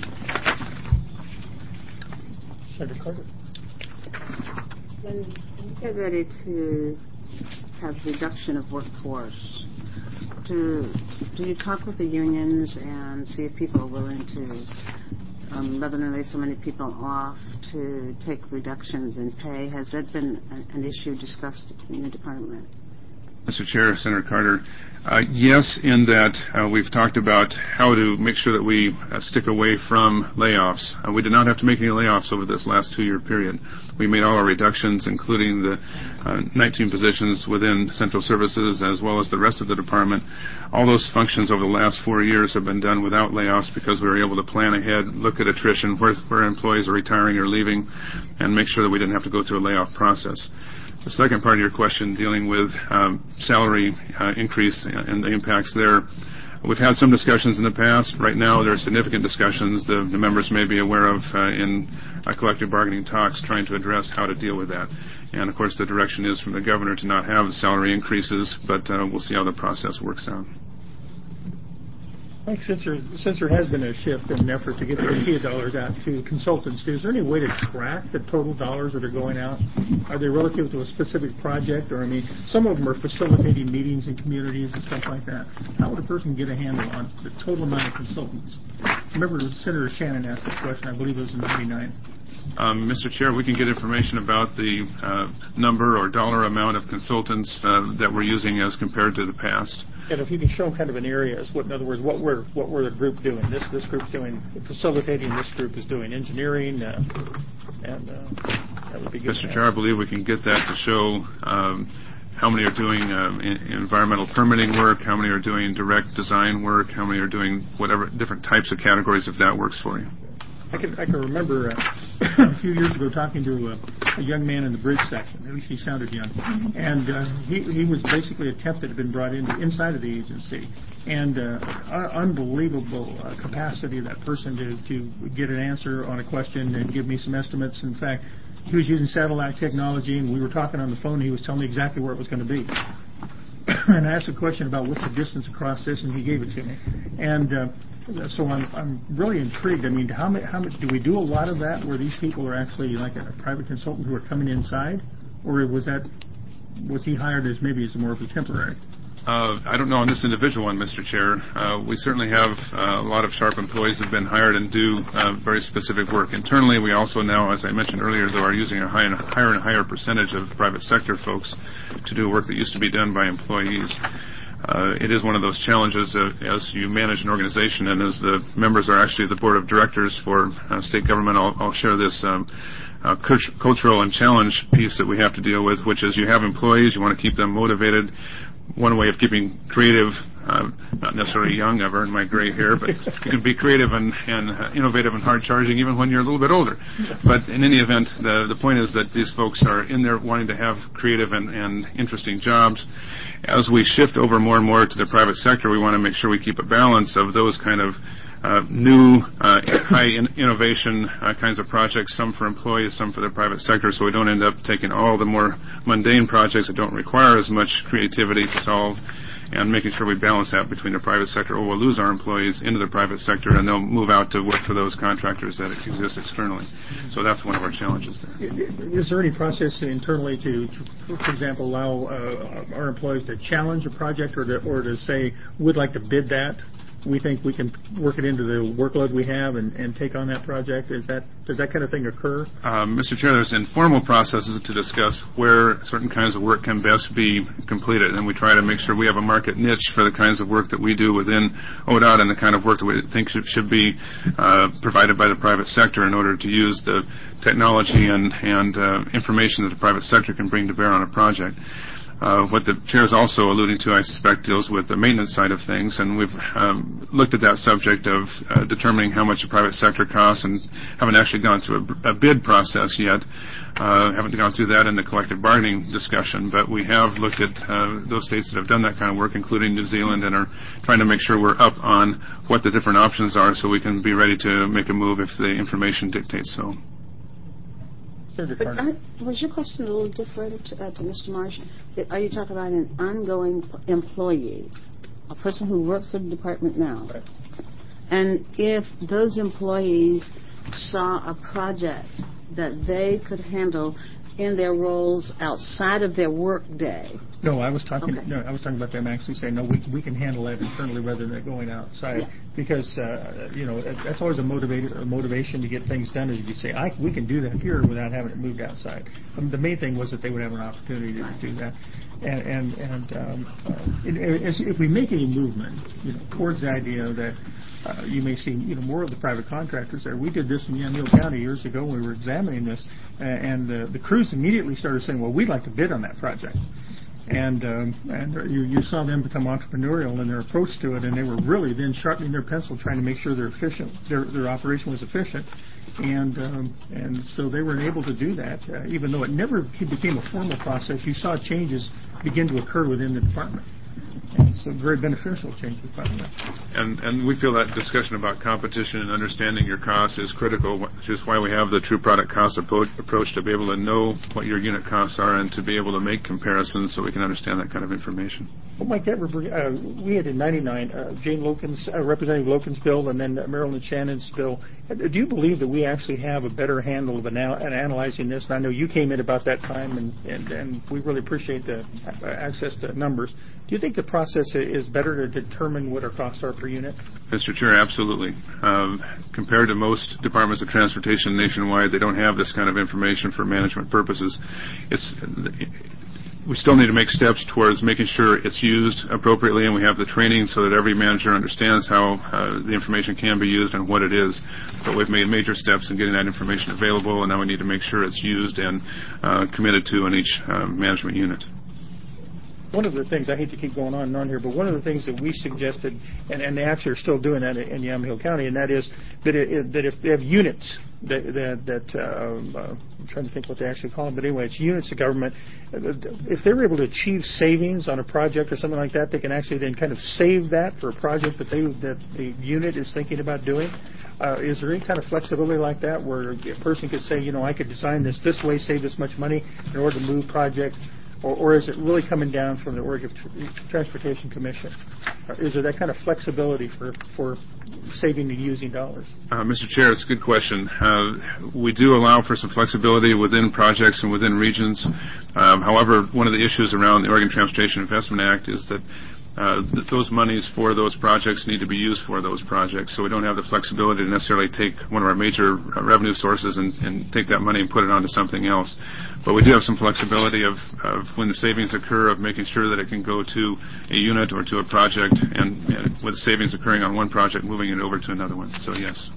Speaker 1: Senator Carter.
Speaker 9: When you get ready to have reduction of workforce, do you talk with the unions and see if people are willing to, rather than lay so many people off, to take reductions in pay? Has that been an issue discussed in your department?
Speaker 3: Mr. Chair, Senator Carter, yes, in that we've talked about how to make sure that we stick away from layoffs. We did not have to make any layoffs over this last 2-year period. We made all our reductions, including the 19 positions within Central Services as well as the rest of the department. All those functions over the last 4 years have been done without layoffs because we were able to plan ahead, look at attrition, where employees are retiring or leaving, and make sure that we didn't have to go through a layoff process. The second part of your question dealing with salary increase and the impacts there, we've had some discussions in the past. Right now there are significant discussions the members may be aware of in collective bargaining talks trying to address how to deal with that. And of course the direction is from the governor to not have salary increases, but we'll see how the process works out.
Speaker 1: Mike, since there has been a shift in an effort to get the media dollars out to consultants, is there any way to track the total dollars that are going out? Are they relative to a specific project? Or, I mean, some of them are facilitating meetings in communities and stuff like that. How would a person get a handle on the total amount of consultants? I remember Senator Shannon asked this question, I believe it was in 99.
Speaker 3: Mr. Chair, we can get information about the number or dollar amount of consultants that we're using as compared to the past.
Speaker 1: And if you can show kind of an area, in other words, what were the group doing? This group's doing facilitating. This group is doing engineering, and that would be good.
Speaker 3: Mr. Chair, I believe we can get that to show how many are doing environmental permitting work, how many are doing direct design work, how many are doing whatever different types of categories, if that works for you.
Speaker 1: I can remember a few years ago talking to a young man in the bridge section. At least he sounded young, and he was basically a temp that had been brought inside of the agency, and unbelievable capacity of that person to get an answer on a question and give me some estimates. In fact, he was using satellite technology, and we were talking on the phone. And he was telling me exactly where it was going to be. And I asked a question about what's the distance across this, and he gave it to me. And so I'm really intrigued. I mean, how much do we do a lot of that where these people are actually like a private consultant who are coming inside, or was he hired as maybe as more of a temporary?
Speaker 3: I don't know on this individual one, Mr. Chair. We certainly have a lot of sharp employees who have been hired and do very specific work. Internally, we also now, as I mentioned earlier, though, are using a higher and higher percentage of private sector folks to do work that used to be done by employees. It is one of those challenges as you manage an organization, and as the members are actually the board of directors for state government, I'll share this cultural and challenge piece that we have to deal with, which is you have employees, you want to keep them motivated. One way of keeping creative, not necessarily young, I've earned my gray hair, but you can be creative and innovative and hard-charging even when you're a little bit older. But in any event, the point is that these folks are in there wanting to have creative and interesting jobs. As we shift over more and more to the private sector, we want to make sure we keep a balance of those kind of new, high innovation kinds of projects, some for employees, some for the private sector, so we don't end up taking all the more mundane projects that don't require as much creativity to solve, and making sure we balance that between the private sector, or we'll lose our employees into the private sector, and they'll move out to work for those contractors that exist externally. So that's one of our challenges there.
Speaker 1: Is there any process internally to for example, allow our employees to challenge a project or to say, we'd like to bid that? We think we can work it into the workload we have and take on that project. Does that kind of thing occur?
Speaker 3: Mr. Chair, there's informal processes to discuss where certain kinds of work can best be completed, and we try to make sure we have a market niche for the kinds of work that we do within ODOT and the kind of work that we think should be provided by the private sector in order to use the technology and information that the private sector can bring to bear on a project. What the chair is also alluding to, I suspect, deals with the maintenance side of things, and we've looked at that subject of determining how much the private sector costs, and haven't actually gone through a bid process yet. Haven't gone through that in the collective bargaining discussion, but we have looked at those states that have done that kind of work, including New Zealand, and are trying to make sure we're up on what the different options are so we can be ready to make a move if the information dictates so.
Speaker 9: But was your question a little different to Mr. Marsh? Are you talking about an ongoing employee, a person who works in the department now?
Speaker 1: Right.
Speaker 9: And if those employees saw a project that they could handle in their roles outside of their work day?
Speaker 1: No, I was talking.
Speaker 9: Okay.
Speaker 1: No, I was talking about them actually saying, no, we can handle that internally rather than going outside, because that's always a motivation to get things done. Is you say, we can do that here without having it moved outside. The main thing was that they would have an opportunity to do that, and if we make any movement, towards the idea that. You may see, more of the private contractors there. We did this in Yamhill County years ago when we were examining this, and the crews immediately started saying, "Well, we'd like to bid on that project." And you saw them become entrepreneurial in their approach to it, and they were really then sharpening their pencil, trying to make sure their operation was efficient, and so they were able to do that, even though it never became a formal process. You saw changes begin to occur within the department. And it's a very beneficial change, by the way.
Speaker 3: And we feel that discussion about competition and understanding your costs is critical, which is why we have the true product cost approach, to be able to know what your unit costs are and to be able to make comparisons so we can understand that kind of information.
Speaker 1: Well, Mike, we had in 99 Jane Loken's, Representative Loken's bill, and then Marilyn Shannon's bill. Do you believe that we actually have a better handle of analyzing this? And I know you came in about that time, and we really appreciate the access to numbers. Do you think the process is better to determine what our costs are per unit?
Speaker 3: Mr. Chair, absolutely. Compared to most departments of transportation nationwide, they don't have this kind of information for management purposes. We still need to make steps towards making sure it's used appropriately, and we have the training so that every manager understands how the information can be used and what it is. But we've made major steps in getting that information available, and now we need to make sure it's used and committed to in each management unit.
Speaker 1: one of the things, I hate to keep going on and on here, but one of the things that we suggested, and they actually are still doing that in Yamahill County, and that is that if they have units I'm trying to think what they actually call them, but anyway, it's units of government. If they're able to achieve savings on a project or something like that, they can actually then kind of save that for a project that the unit is thinking about doing. Is there any kind of flexibility like that where a person could say, I could design this way, save this much money in order to move project, or is it really coming down from the Oregon Transportation Commission? Is there that kind of flexibility for saving and using dollars?
Speaker 3: Mr. Chair, it's a good question. We do allow for some flexibility within projects and within regions. However, one of the issues around the Oregon Transportation Investment Act is that those monies for those projects need to be used for those projects, so we don't have the flexibility to necessarily take one of our major revenue sources and take that money and put it onto something else. But we do have some flexibility of when the savings occur, of making sure that it can go to a unit or to a project, and with savings occurring on one project, moving it over to another one. So yes.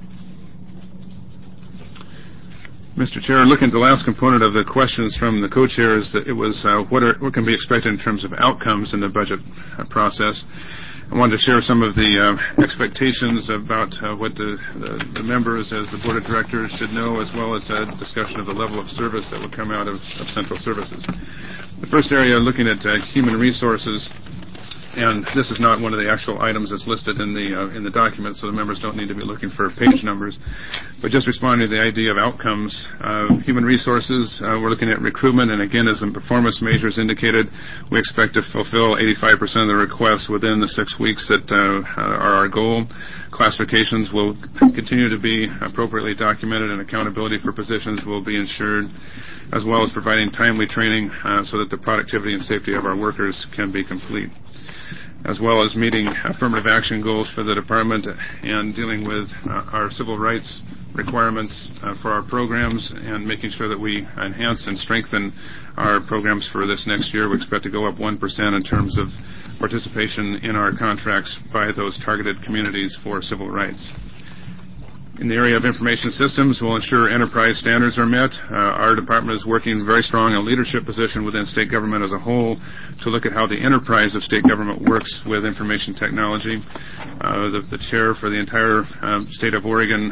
Speaker 3: Mr. Chair, looking at the last component of the questions from the co-chairs, it was what can be expected in terms of outcomes in the budget process. I wanted to share some of the expectations about what the members as the Board of Directors should know, as well as a discussion of the level of service that will come out of Central Services. The first area, looking at human resources, and this is not one of the actual items that's listed in the document, so the members don't need to be looking for page numbers. But just responding to the idea of outcomes, human resources, we're looking at recruitment, and again, as the performance measures indicated, we expect to fulfill 85% of the requests within the 6 weeks that are our goal. Classifications will continue to be appropriately documented, and accountability for positions will be ensured, as well as providing timely training so that the productivity and safety of our workers can be complete, as well as meeting affirmative action goals for the department and dealing with our civil rights requirements for our programs, and making sure that we enhance and strengthen our programs for this next year. We expect to go up 1% in terms of participation in our contracts by those targeted communities for civil rights. In the area of information systems, we'll ensure enterprise standards are met. Our department is working very strong in a leadership position within state government as a whole to look at how the enterprise of state government works with information technology. The chair for the entire state of Oregon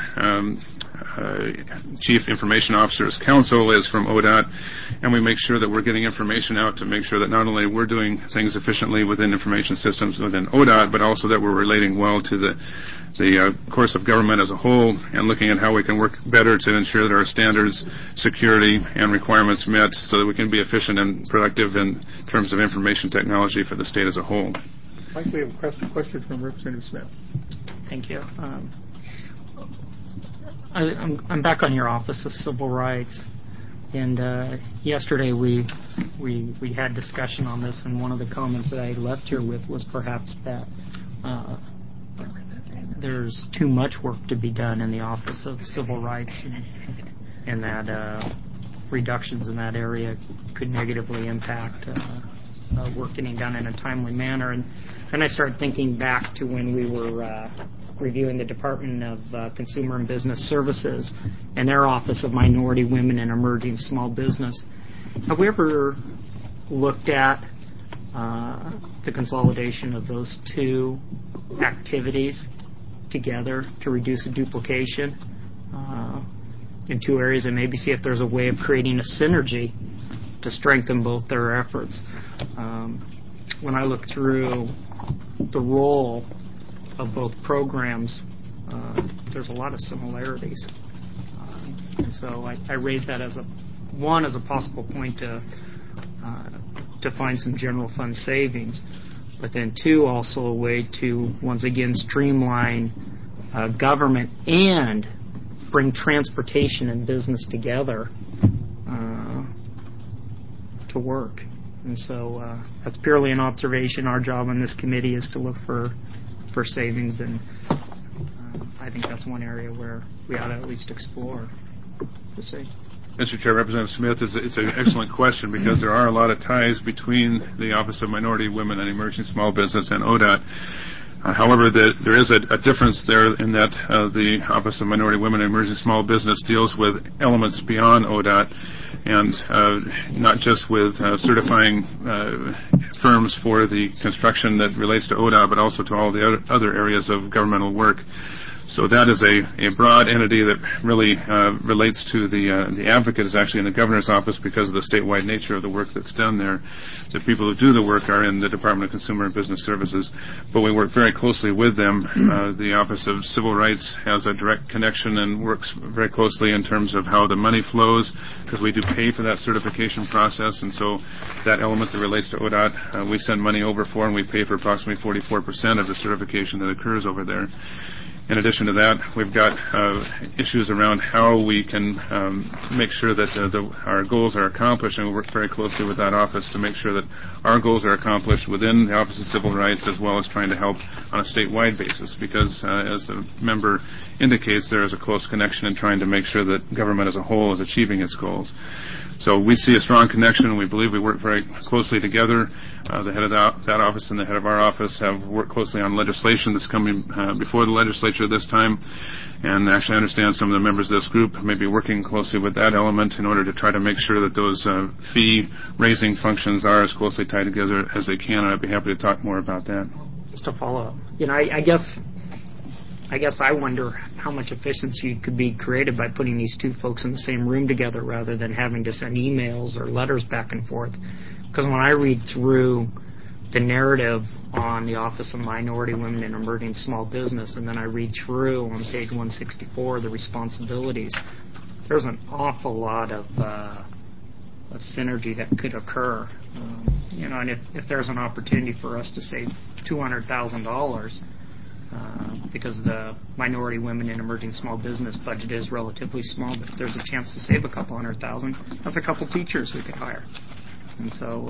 Speaker 3: Chief Information Officers Council is from ODOT, and we make sure that we're getting information out to make sure that not only we're doing things efficiently within information systems within ODOT, but also that we're relating well to the course of government as a whole, and looking at how we can work better to ensure that our standards, security, and requirements met so that we can be efficient and productive in terms of information technology for the state as a whole.
Speaker 1: Mike, we have a question from Representative Smith.
Speaker 5: Thank you. I'm back on your Office of Civil Rights, and yesterday we had discussion on this, and one of the comments that I left here with was perhaps that there's too much work to be done in the Office of Civil Rights, and that reductions in that area could negatively impact work getting done in a timely manner. And then I started thinking back to when we were reviewing the Department of Consumer and Business Services and their Office of Minority, Women, and Emerging Small Business. Have we ever looked at the consolidation of those two activities together to reduce the duplication in two areas, and maybe see if there's a way of creating a synergy to strengthen both their efforts? When I look through the role of both programs, there's a lot of similarities, and so I raise that as a possible point to find some general fund savings, but then two, also a way to once again streamline government and bring transportation and business together to work. And so that's purely an observation. Our job on this committee is to look for savings, and I think that's one area where we ought to at least explore.
Speaker 3: Mr. Chair, Representative Smith, it's an excellent question, because there are a lot of ties between the Office of Minority, Women, and Emerging Small Business and ODOT. However, there is a difference there in that the Office of Minority, Women, and Emerging Small Business deals with elements beyond ODOT, and not just with certifying firms for the construction that relates to ODOT, but also to all the other areas of governmental work. So that is a broad entity that really relates to the advocate is actually in the governor's office because of the statewide nature of the work that's done there. The people who do the work are in the Department of Consumer and Business Services, but we work very closely with them. The Office of Civil Rights has a direct connection and works very closely in terms of how the money flows, because we do pay for that certification process, and so that element that relates to ODOT, we send money over for, and we pay for approximately 44% of the certification that occurs over there. In addition to that, we've got issues around how we can make sure that our goals are accomplished, and we work very closely with that office to make sure that our goals are accomplished within the Office of Civil Rights, as well as trying to help on a statewide basis, because as the member indicates, there is a close connection in trying to make sure that government as a whole is achieving its goals. So we see a strong connection, and we believe we work very closely together. The head of that office and the head of our office have worked closely on legislation that's coming before the legislature this time. And actually, I understand some of the members of this group may be working closely with that element in order to try to make sure that those fee-raising functions are as closely tied together as they can, and I'd be happy to talk more about that.
Speaker 5: Just to follow up, I guess I wonder how much efficiency could be created by putting these two folks in the same room together rather than having to send emails or letters back and forth. Because when I read through the narrative on the Office of Minority Women and Emerging Small Business, and then I read through on page 164 the responsibilities, there's an awful lot of synergy that could occur. And if there's an opportunity for us to save $200,000, because the Minority Women and Emerging Small Business budget is relatively small, but if there's a chance to save a couple $100,000, that's a couple teachers we could hire. And so,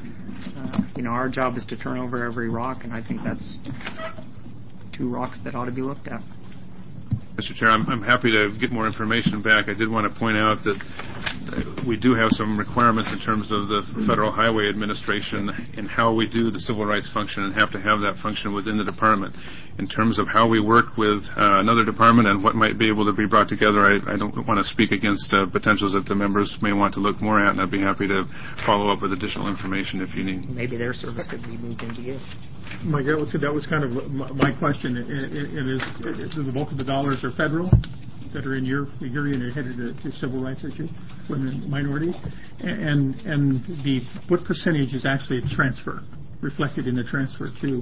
Speaker 5: our job is to turn over every rock, and I think that's two rocks that ought to be looked at.
Speaker 3: Mr. Chair, I'm happy to get more information back. I did want to point out that we do have some requirements in terms of the Federal Highway Administration in how we do the civil rights function and have to have that function within the department. In terms of how we work with another department and what might be able to be brought together, I don't want to speak against potentials that the members may want to look more at, and I'd be happy to follow up with additional information if you need.
Speaker 5: Maybe their service could be moved into you.
Speaker 1: Mike, that was kind of my question. The bulk of the dollars are federal that are in your unit headed to civil rights issues, women and minorities, and what percentage is actually a transfer reflected in the transfer to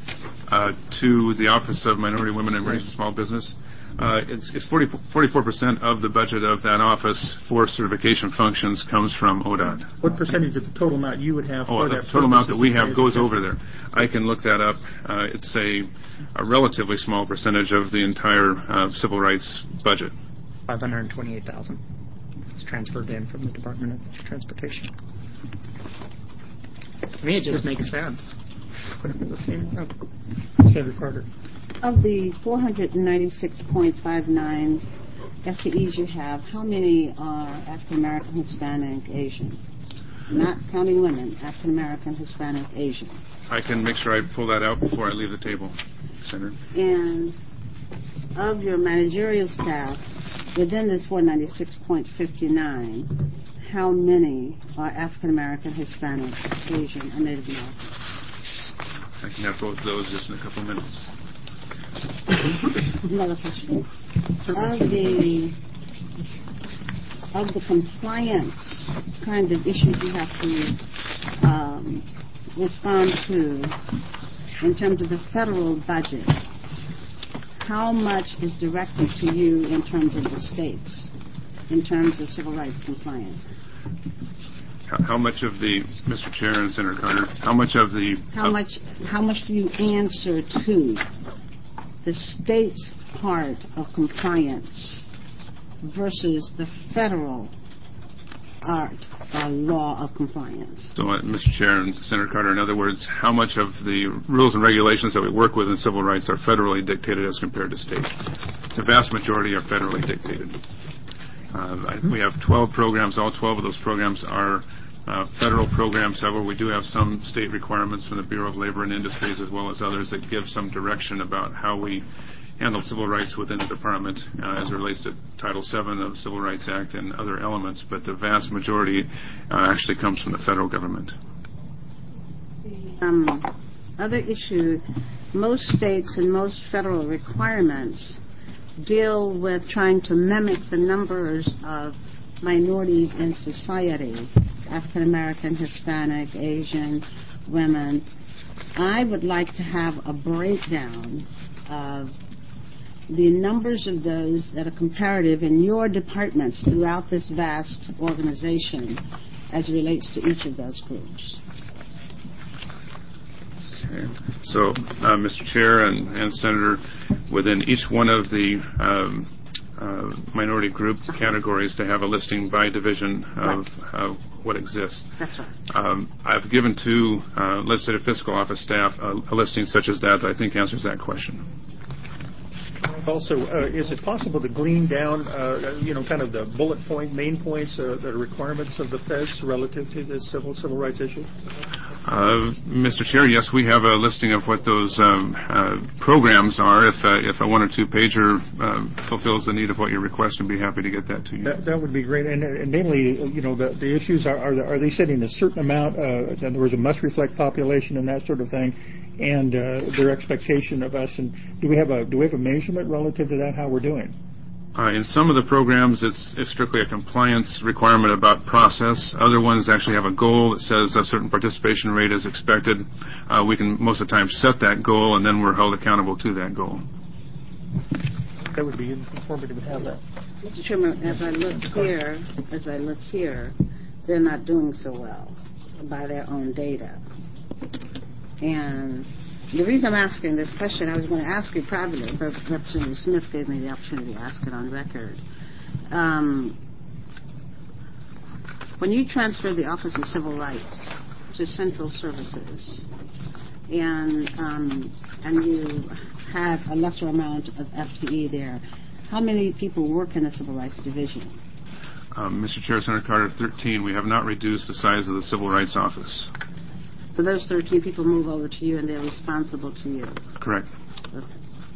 Speaker 3: the Office of Minority Women and Emerging Small Business? It's 44% of the budget of that office for certification functions comes from ODOT.
Speaker 1: What percentage of the total amount you would have for that?
Speaker 3: The total amount that we have goes over there. I can look that up. It's a relatively small percentage of the entire civil rights budget.
Speaker 5: $528,000. It's transferred in from the Department of Transportation. To me, it just makes sense. Put them in the same room. Senator Carter.
Speaker 9: Of the 496.59 FTEs you have, how many are African American, Hispanic, Asian? Not counting women, African American, Hispanic, Asian.
Speaker 3: I can make sure I pull that out before I leave the table, Senator.
Speaker 9: And of your managerial staff, within this 496.59, how many are African American, Hispanic, Asian, and Native American?
Speaker 3: I can have both of those just in a couple minutes.
Speaker 9: Another question. Of the compliance kind of issues you have to respond to in terms of the federal budget, how much is directed to you in terms of the states, in terms of civil rights compliance?
Speaker 3: How much of the, Mr. Chair and Senator Carter, how much of the...
Speaker 9: How much do you answer to the state's part of compliance versus the federal art or law of compliance?
Speaker 3: So, Mr. Chair and Senator Carter, in other words, how much of the rules and regulations that we work with in civil rights are federally dictated as compared to state? The vast majority are federally dictated. We have 12 programs. All 12 of those programs are federal programs. However, we do have some state requirements from the Bureau of Labor and Industries as well as others that give some direction about how we handle civil rights within the department as it relates to Title VII of the Civil Rights Act and other elements, but the vast majority actually comes from the federal government.
Speaker 9: The Other issue, most states and most federal requirements deal with trying to mimic the numbers of minorities in society, African American, Hispanic, Asian, women. I would like to have a breakdown of the numbers of those that are comparative in your departments throughout this vast organization as it relates to each of those groups.
Speaker 3: Okay. So, Mr. Chair and Senator, within each one of the minority group categories to have a listing by division of what exists.
Speaker 9: That's right.
Speaker 3: I've given to legislative fiscal office staff a listing such as that I think answers that question.
Speaker 1: Also, is it possible to glean down, kind of the bullet point, main points, the requirements of the feds relative to this civil rights issue?
Speaker 3: Mr. Chair, yes, we have a listing of what those programs are. If a one or two pager fulfills the need of what you request, I'd be happy to get that to you.
Speaker 1: That would be great. And mainly, the issues are they setting a certain amount? In other words, a must reflect population and that sort of thing, and their expectation of us. And do we have a measurement relative to that? How we're doing?
Speaker 3: In some of the programs, it's strictly a compliance requirement about process. Other ones actually have a goal that says a certain participation rate is expected. We can most of the time set that goal, and then we're held accountable to that goal.
Speaker 1: That would be informative to have that.
Speaker 9: Mr. Chairman, as I look here, they're not doing so well by their own data. And the reason I'm asking this question, I was going to ask you privately, but Representative Smith gave me the opportunity to ask it on record. When you transferred the Office of Civil Rights to Central Services, and you had a lesser amount of FTE there, how many people work in the Civil Rights Division?
Speaker 3: Mr. Chair, Senator Carter, 13. We have not reduced the size of the Civil Rights Office.
Speaker 9: So those 13 people move over to you and they're responsible to you?
Speaker 3: Correct.
Speaker 9: Okay.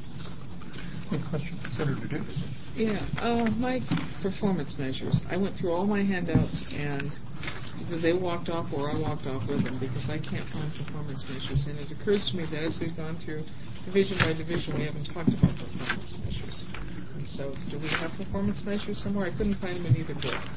Speaker 1: Any questions? Senator Dukes?
Speaker 8: Yeah, my performance measures. I went through all my handouts and either they walked off or I walked off with them because I can't find performance measures. And it occurs to me that as we've gone through division by division, we haven't talked about performance measures. And so do we have performance measures somewhere? I couldn't find them in either book.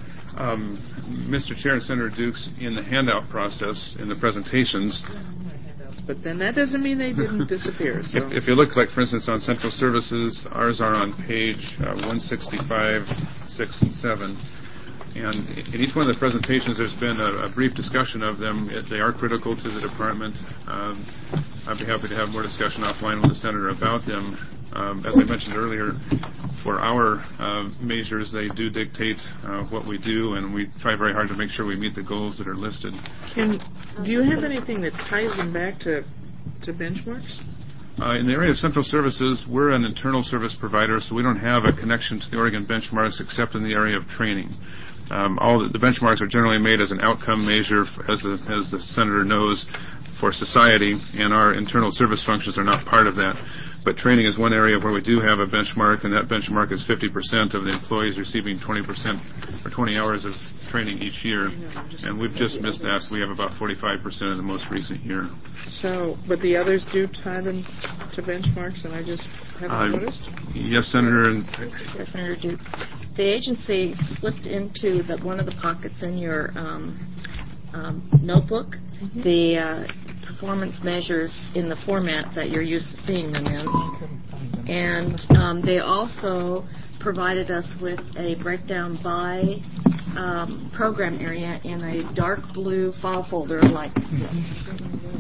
Speaker 3: Mr. Chair and Senator Dukes, in the handout process, in the presentations.
Speaker 8: But then that doesn't mean they didn't disappear. So.
Speaker 3: If you look, like, for instance, on Central Services, ours are on page 165, 6, and 7. And in each one of the presentations, there's been a brief discussion of them. They are critical to the department. I'd be happy to have more discussion offline with the Senator about them. As I mentioned earlier, for our measures, they do dictate what we do, and we try very hard to make sure we meet the goals that are listed.
Speaker 8: Do you have anything that ties them back to benchmarks?
Speaker 3: In the area of Central Services, we're an internal service provider, so we don't have a connection to the Oregon benchmarks except in the area of training. All the benchmarks are generally made as an outcome measure, as the Senator knows, for society, and our internal service functions are not part of that. But training is one area where we do have a benchmark, and that benchmark is 50% of the employees receiving 20% or 20 hours of training each year. And we've just missed that. We have about 45% in the most recent year.
Speaker 8: So, but the others do tie them to benchmarks, and I just haven't noticed?
Speaker 3: Yes, Senator.
Speaker 7: Yes, Senator Dukes. The agency slipped into one of the pockets in your notebook, the performance measures in the format that you're used to seeing them in. And they also provided us with a breakdown by program area in a dark blue file folder like this.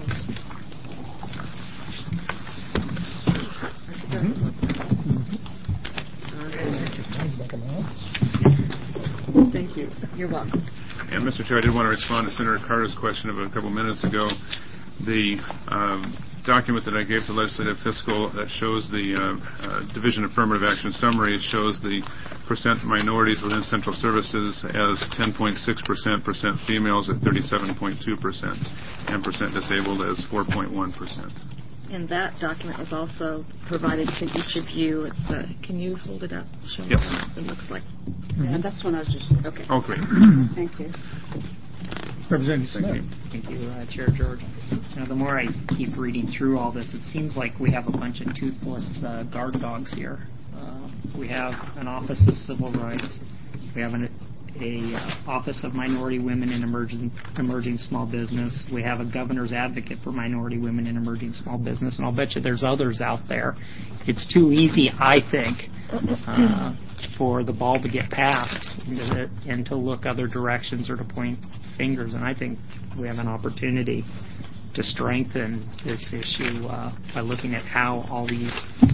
Speaker 8: Thank you.
Speaker 7: You're welcome.
Speaker 3: And, Mr. Chair, I did want to respond to Senator Carter's question of a couple minutes ago. The document that I gave to Legislative Fiscal that shows the Division Affirmative Action Summary, it shows the percent minorities within Central Services as 10.6%, percent females at 37.2%, and percent disabled as 4.1%.
Speaker 7: And that document was also provided to each of you. Can you hold it up? Show me
Speaker 3: Yes.
Speaker 7: what it looks like.
Speaker 9: Yeah, that's what I was just...
Speaker 7: Okay.
Speaker 3: Oh, great.
Speaker 9: Thank you.
Speaker 1: Representative Smith.
Speaker 5: Thank you, Chair George. the more I keep reading through all this, it seems like we have a bunch of toothless guard dogs here. We have an Office of Civil Rights. We have a Office of Minority Women in Emerging Small Business. We have a Governor's Advocate for Minority Women in Emerging Small Business, and I'll bet you there's others out there. It's too easy, I think, for the ball to get passed and to look other directions or to point fingers, and I think we have an opportunity to strengthen this issue by looking at how all these,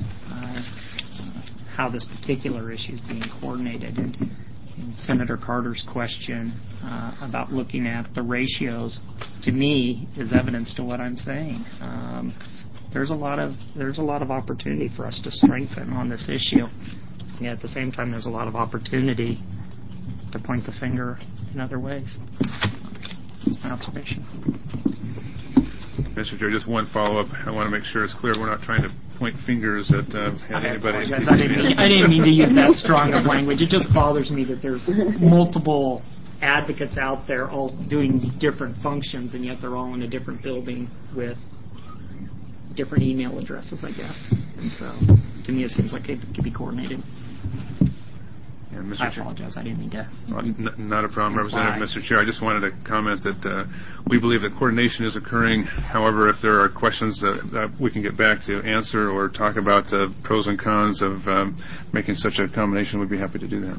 Speaker 5: how this particular issue is being coordinated. And Senator Carter's question about looking at the ratios, to me, is evidence to what I'm saying. There's a lot of opportunity for us to strengthen on this issue. Yet at the same time, there's a lot of opportunity to point the finger in other ways. That's my observation.
Speaker 3: Mr. Chair, just one follow-up. I want to make sure it's clear we're not trying to point fingers at anybody.
Speaker 5: I didn't mean to use that strong of language. It just bothers me that there's multiple advocates out there all doing different functions, and yet they're all in a different building with different email addresses, I guess. And so, to me, it seems like it could be coordinated. I apologize. I didn't mean to.
Speaker 3: Not a problem, Representative. Mr. Chair, I just wanted to comment that we believe that coordination is occurring. However, if there are questions that we can get back to answer or talk about the pros and cons of making such a combination, we'd be happy to do that.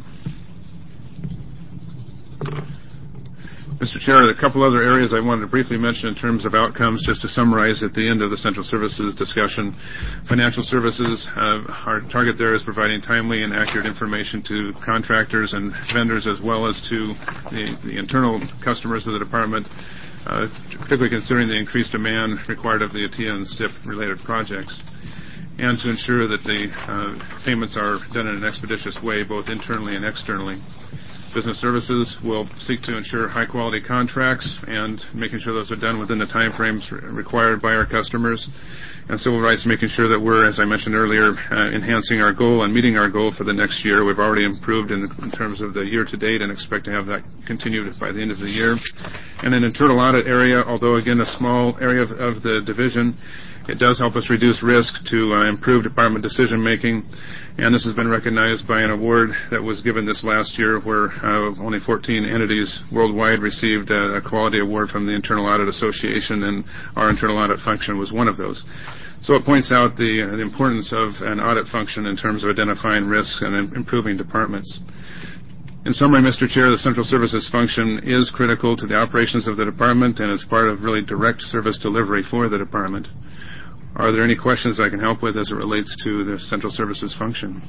Speaker 3: Mr. Chair, a couple other areas I wanted to briefly mention in terms of outcomes, just to summarize at the end of the Central Services discussion. Financial services, our target there is providing timely and accurate information to contractors and vendors as well as to the internal customers of the department, particularly considering the increased demand required of the ATIA and STIP related projects, and to ensure that the payments are done in an expeditious way, both internally and externally. Business services will seek to ensure high-quality contracts and making sure those are done within the time frames required by our customers. And civil rights, making sure that we're, as I mentioned earlier, enhancing our goal and meeting our goal for the next year. We've already improved in terms of the year-to-date and expect to have that continued by the end of the year. And then internal audit area, although, again, a small area of the division, it does help us reduce risk to improve department decision-making. And this has been recognized by an award that was given this last year where only 14 entities worldwide received a quality award from the Internal Audit Association, and our internal audit function was one of those. So it points out the importance of an audit function in terms of identifying risks and improving departments. In summary, Mr. Chair, the Central Services function is critical to the operations of the department and is part of really direct service delivery for the department. Are there any questions I can help with as it relates to the Central Services function?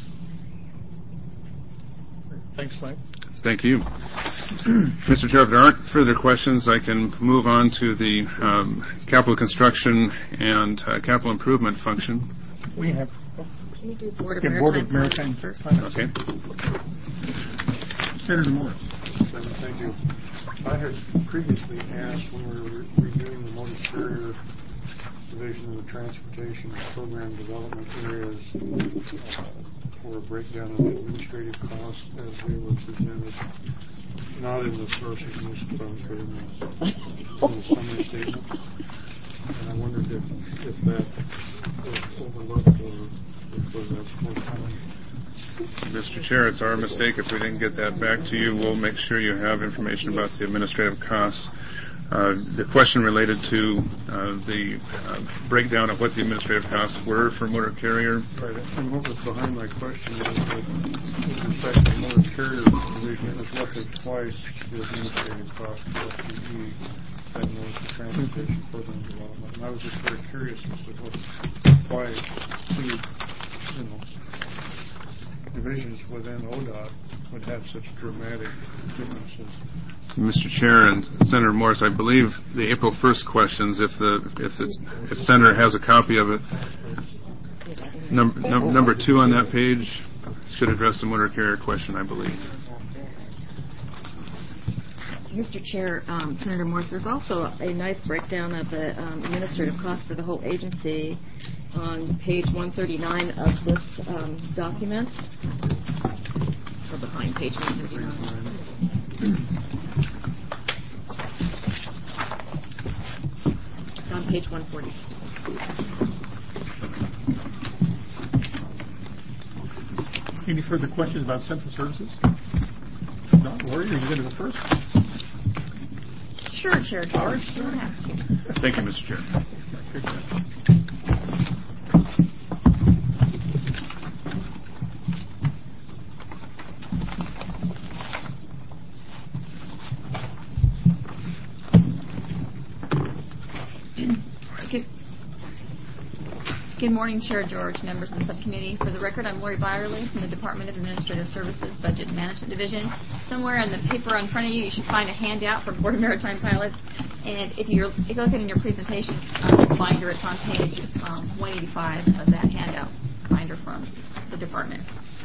Speaker 1: Thanks, Mike.
Speaker 3: Thank you. Mr. Chair, if there aren't further questions, I can move on to the capital construction and capital improvement function.
Speaker 1: We have.
Speaker 7: Can you do Board of
Speaker 1: Maritime
Speaker 7: first?
Speaker 3: Okay.
Speaker 1: Senator Moore.
Speaker 2: Thank you. I had previously asked when we were reviewing the motor carrier division of the transportation program development areas for a breakdown of the administrative costs as they were presented, not in the sources and use funds, but in the summary statement. And I wondered if that was overlooked or if that's more common.
Speaker 3: Mr. Chair, it's our mistake if we didn't get that back to you. We'll make sure you have information about the administrative costs. The question related to the breakdown of what the administrative costs were for motor carrier.
Speaker 2: Right. And what was behind my question was that with respect to the motor carrier division, it was roughly twice the administrative cost for FTE than was the transportation program development. And I was just very curious as to why two divisions within ODOT would have such dramatic differences.
Speaker 3: Mr. Chair and Senator Morris, I believe the April 1st questions, if Senator has a copy of it, number 2 on that page should address the motor carrier question, I believe.
Speaker 7: Mr. Chair, Senator Morris, there's also a nice breakdown of the administrative costs for the whole agency on page 139 of this document, or behind page 139.
Speaker 8: Page 140.
Speaker 1: Any further questions about central services? No, Lori, are you going to go first?
Speaker 7: Sure, Chair George. You don't have to.
Speaker 3: Thank you, Mr. Chair.
Speaker 1: Good job.
Speaker 10: Good morning, Chair George, members of the subcommittee. For the record, I'm Lori Byerly from the Department of Administrative Services Budget and Management Division. Somewhere in the paper in front of you, you should find a handout for Board of Maritime Pilots. And if you look at it in your presentation binder, it's on page 185 of that handout binder from the department.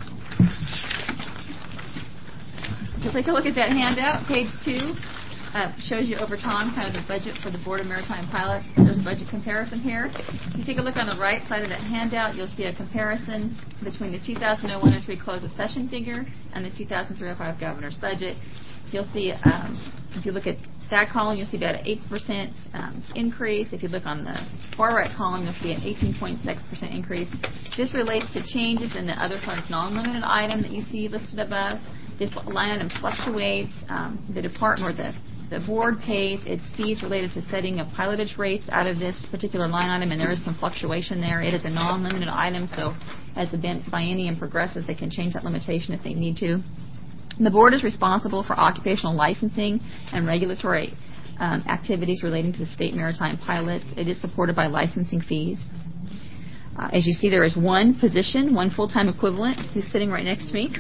Speaker 10: So take a look at that handout. Page 2 shows you over time kind of the budget for the Board of Maritime Pilots. There's a budget comparison here. If you take a look on the right side of that handout, you'll see a comparison between the 2001-03 close of session figure and the 2003-05 governor's budget. You'll see, if you look at that column, you'll see about an 8% increase. If you look on the far right column, you'll see an 18.6% increase. This relates to changes in the other funds non-limited item that you see listed above. This line item fluctuates. The department or the board pays its fees related to setting of pilotage rates out of this particular line item, and there is some fluctuation there. It is a non-limited item, so as the biennium progresses, they can change that limitation if they need to. The board is responsible for occupational licensing and regulatory activities relating to the state maritime pilots. It is supported by licensing fees. As you see, there is one position, one full-time equivalent, who's sitting right next to me.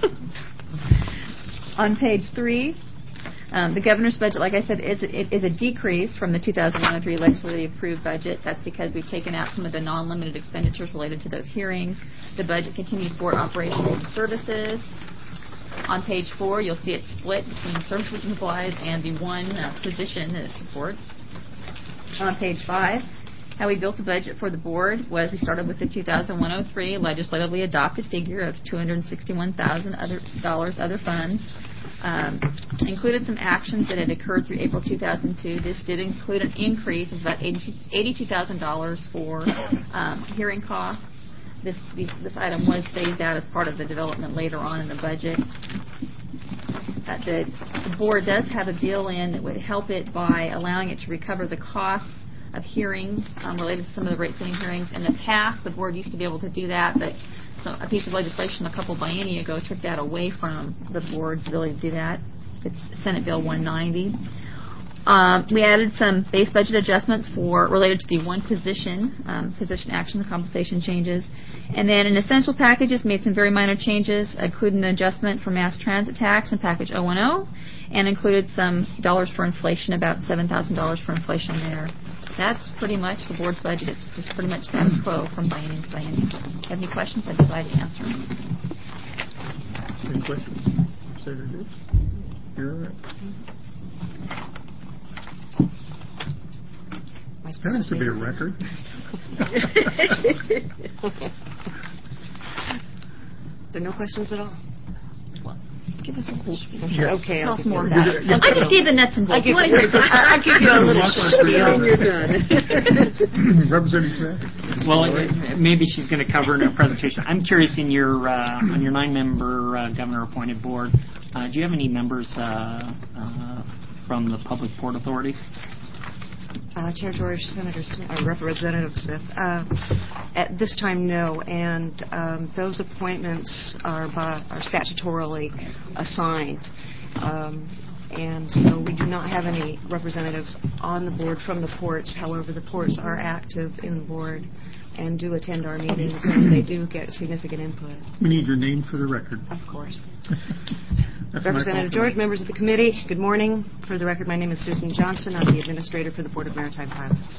Speaker 10: On page 3, the governor's budget, like I said, is a decrease from the 2001-03 legislatively approved budget. That's because we've taken out some of the non-limited expenditures related to those hearings. The budget continues for operations and services. On page 4, you'll see it split between services and supplies and the one position that it supports. On page 5, how we built the budget for the board was we started with the 2001-03 legislatively adopted figure of $261,000 other funds. Included some actions that had occurred through April 2002. This did include an increase of about $82,000 for hearing costs. This item was phased out as part of the development later on in the budget. The board does have a bill in that would help it by allowing it to recover the costs of hearings related to some of the rate setting hearings. In the past, the board used to be able to do that, but a piece of legislation a couple biennia ago took that away from the board's ability to do that. It's Senate Bill 190. We added some base budget adjustments related to the one position action, the compensation changes. And then in essential packages, made some very minor changes, including an adjustment for mass transit tax in package 010, and included some dollars for inflation, about $7,000 for inflation there. That's pretty much the board's budget. It's just pretty much status quo from biennium to biennium. If you have any questions, I'd be glad to answer them.
Speaker 1: Any questions? Senator Dukes? You're all right. That has to be a record.
Speaker 11: There are no questions at all?
Speaker 10: Give us a little spiel.
Speaker 1: Yes.
Speaker 11: Okay.
Speaker 10: Tell us more about it. I just gave the nuts and bolts.
Speaker 11: I'll give you a little spiel and you're done.
Speaker 1: Representative Smith?
Speaker 5: Well, maybe she's going to cover in her presentation. I'm curious, on your 9-member governor-appointed board, do you have any members from the public port authorities?
Speaker 11: Chair George, Representative Smith. At this time, no, and those appointments are statutorily assigned, and so we do not have any representatives on the board from the ports. However, the ports are active in the board and do attend our meetings, and they do get significant input.
Speaker 1: We need your name for the record.
Speaker 11: Of course. Representative George, members of the committee, good morning. For the record, my name is Susan Johnson. I'm the administrator for the Board of Maritime Pilots.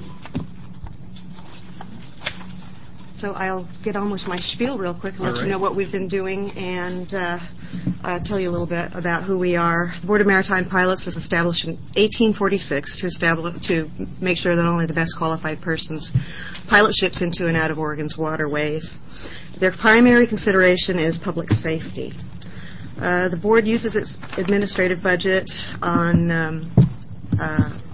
Speaker 11: So I'll get on with my spiel real quick and let you know what we've been doing and tell you a little bit about who we are. The Board of Maritime Pilots was established in 1846 to make sure that only the best qualified persons pilot ships into and out of Oregon's waterways. Their primary consideration is public safety. The board uses its administrative budget on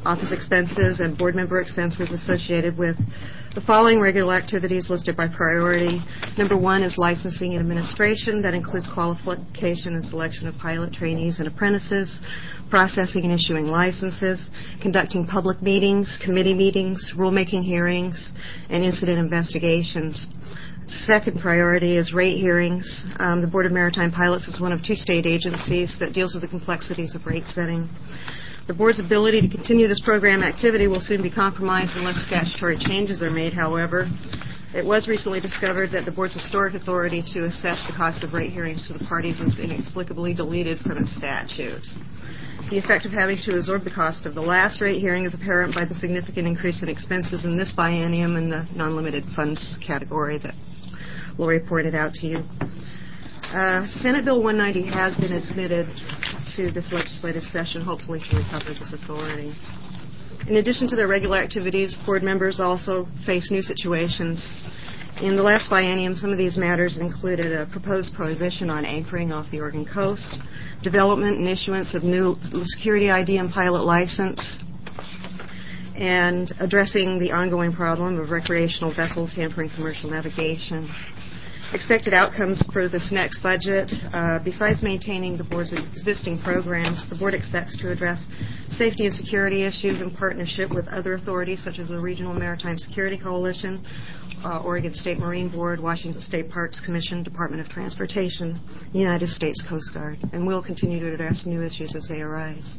Speaker 11: office expenses and board member expenses associated with the following regular activities listed by priority. Number 1 is licensing and administration. That includes qualification and selection of pilot trainees and apprentices, processing and issuing licenses, conducting public meetings, committee meetings, rulemaking hearings, and incident investigations. Second priority is rate hearings. The Board of Maritime Pilots is one of 2 state agencies that deals with the complexities of rate setting. The Board's ability to continue this program activity will soon be compromised unless statutory changes are made, however. It was recently discovered that the Board's historic authority to assess the cost of rate hearings to the parties was inexplicably deleted from its statute. The effect of having to absorb the cost of the last rate hearing is apparent by the significant increase in expenses in this biennium in the non-limited funds category that Lori pointed out to you. Senate Bill 190 has been admitted to this legislative session, hopefully to recover this authority. In addition to their regular activities, board members also face new situations. In the last biennium, some of these matters included a proposed prohibition on anchoring off the Oregon coast, development and issuance of new security ID and pilot license, and addressing the ongoing problem of recreational vessels hampering commercial navigation. Expected outcomes for this next budget, besides maintaining the Board's existing programs, the Board expects to address safety and security issues in partnership with other authorities such as the Regional Maritime Security Coalition, Oregon State Marine Board, Washington State Parks Commission, Department of Transportation, United States Coast Guard, and we'll continue to address new issues as they arise.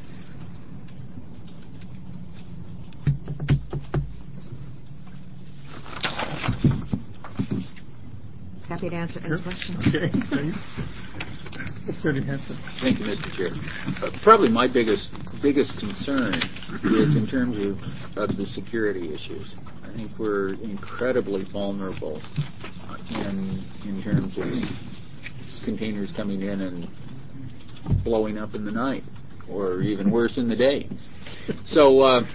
Speaker 11: Happy to answer any questions.
Speaker 1: Okay, thanks. Senator Hansen.
Speaker 6: Thank you, Mr. Chair. Probably my biggest concern is in terms of the security issues. I think we're incredibly vulnerable in terms of containers coming in and blowing up in the night, or even worse in the day. So,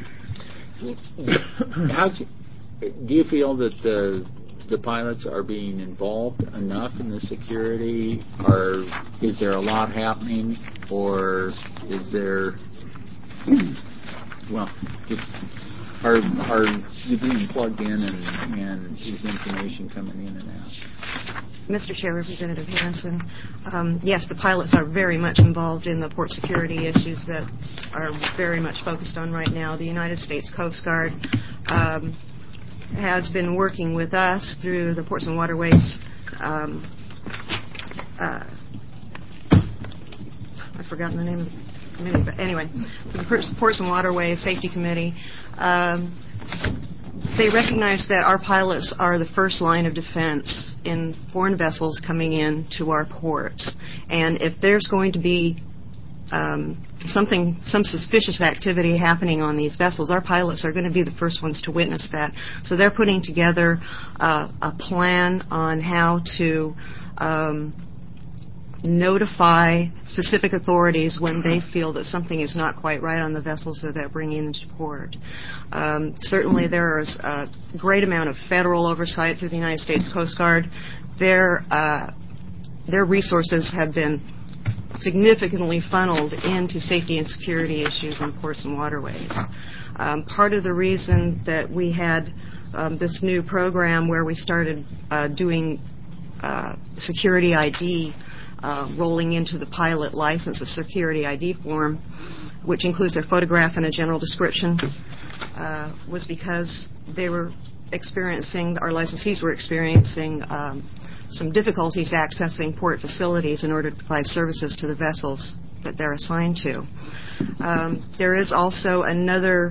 Speaker 6: do you feel that the pilots are being involved enough in the security? Or is there a lot happening? Or is there, well, are you being plugged in and is information coming in and out?
Speaker 11: Mr. Chair, Representative Hansen, yes, the pilots are very much involved in the port security issues that are very much focused on right now. The United States Coast Guard has been working with us through the Ports and Waterways, I've forgotten the name of the committee, but anyway, the Ports and Waterways Safety Committee. They recognize that our pilots are the first line of defense in foreign vessels coming in to our ports. And if there's going to be some suspicious activity happening on these vessels, our pilots are going to be the first ones to witness that. So they're putting together a plan on how to notify specific authorities when they feel that something is not quite right on the vessels that they're bringing into port. Certainly there is a great amount of federal oversight through the United States Coast Guard. Their resources have been significantly funneled into safety and security issues in ports and waterways. Part of the reason that we had this new program where we started doing security ID rolling into the pilot license, a security ID form, which includes their photograph and a general description, was because they were experiencing, our licensees were experiencing some difficulties accessing port facilities in order to provide services to the vessels that they're assigned to. There is also another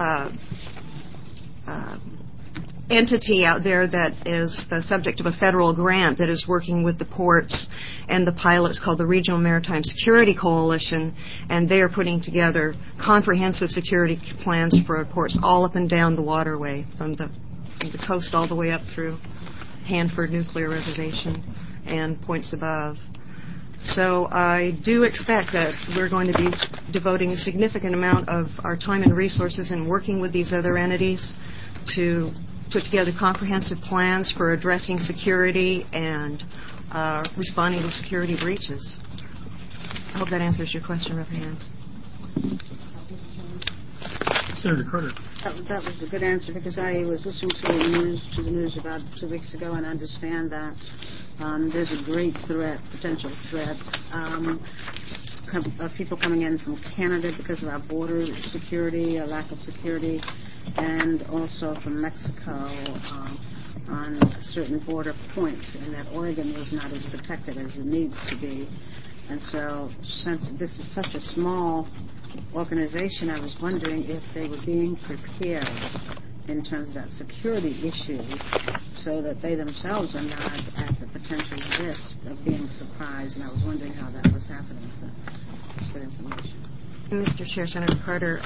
Speaker 11: entity out there that is the subject of a federal grant that is working with the ports and the pilots called the Regional Maritime Security Coalition, and they are putting together comprehensive security plans for our ports all up and down the waterway, from the coast all the way up through Hanford Nuclear Reservation and points above. So I do expect that we're going to be devoting a significant amount of our time and resources in working with these other entities to put together comprehensive plans for addressing security and responding to security breaches. I hope that answers your question, Representative Hansen.
Speaker 1: Senator Carter.
Speaker 9: That was a good answer because I was listening to the news about 2 weeks ago and understand that there's a great potential threat of people coming in from Canada because of our border security, a lack of security, and also from Mexico on certain border points, and that Oregon was not as protected as it needs to be. And so, since this is such a small organization, I was wondering if they were being prepared in terms of that security issue so that they themselves are not at the potential risk of being surprised. And I was wondering how that was happening. So that's good information.
Speaker 11: Mr. Chair, Senator Carter,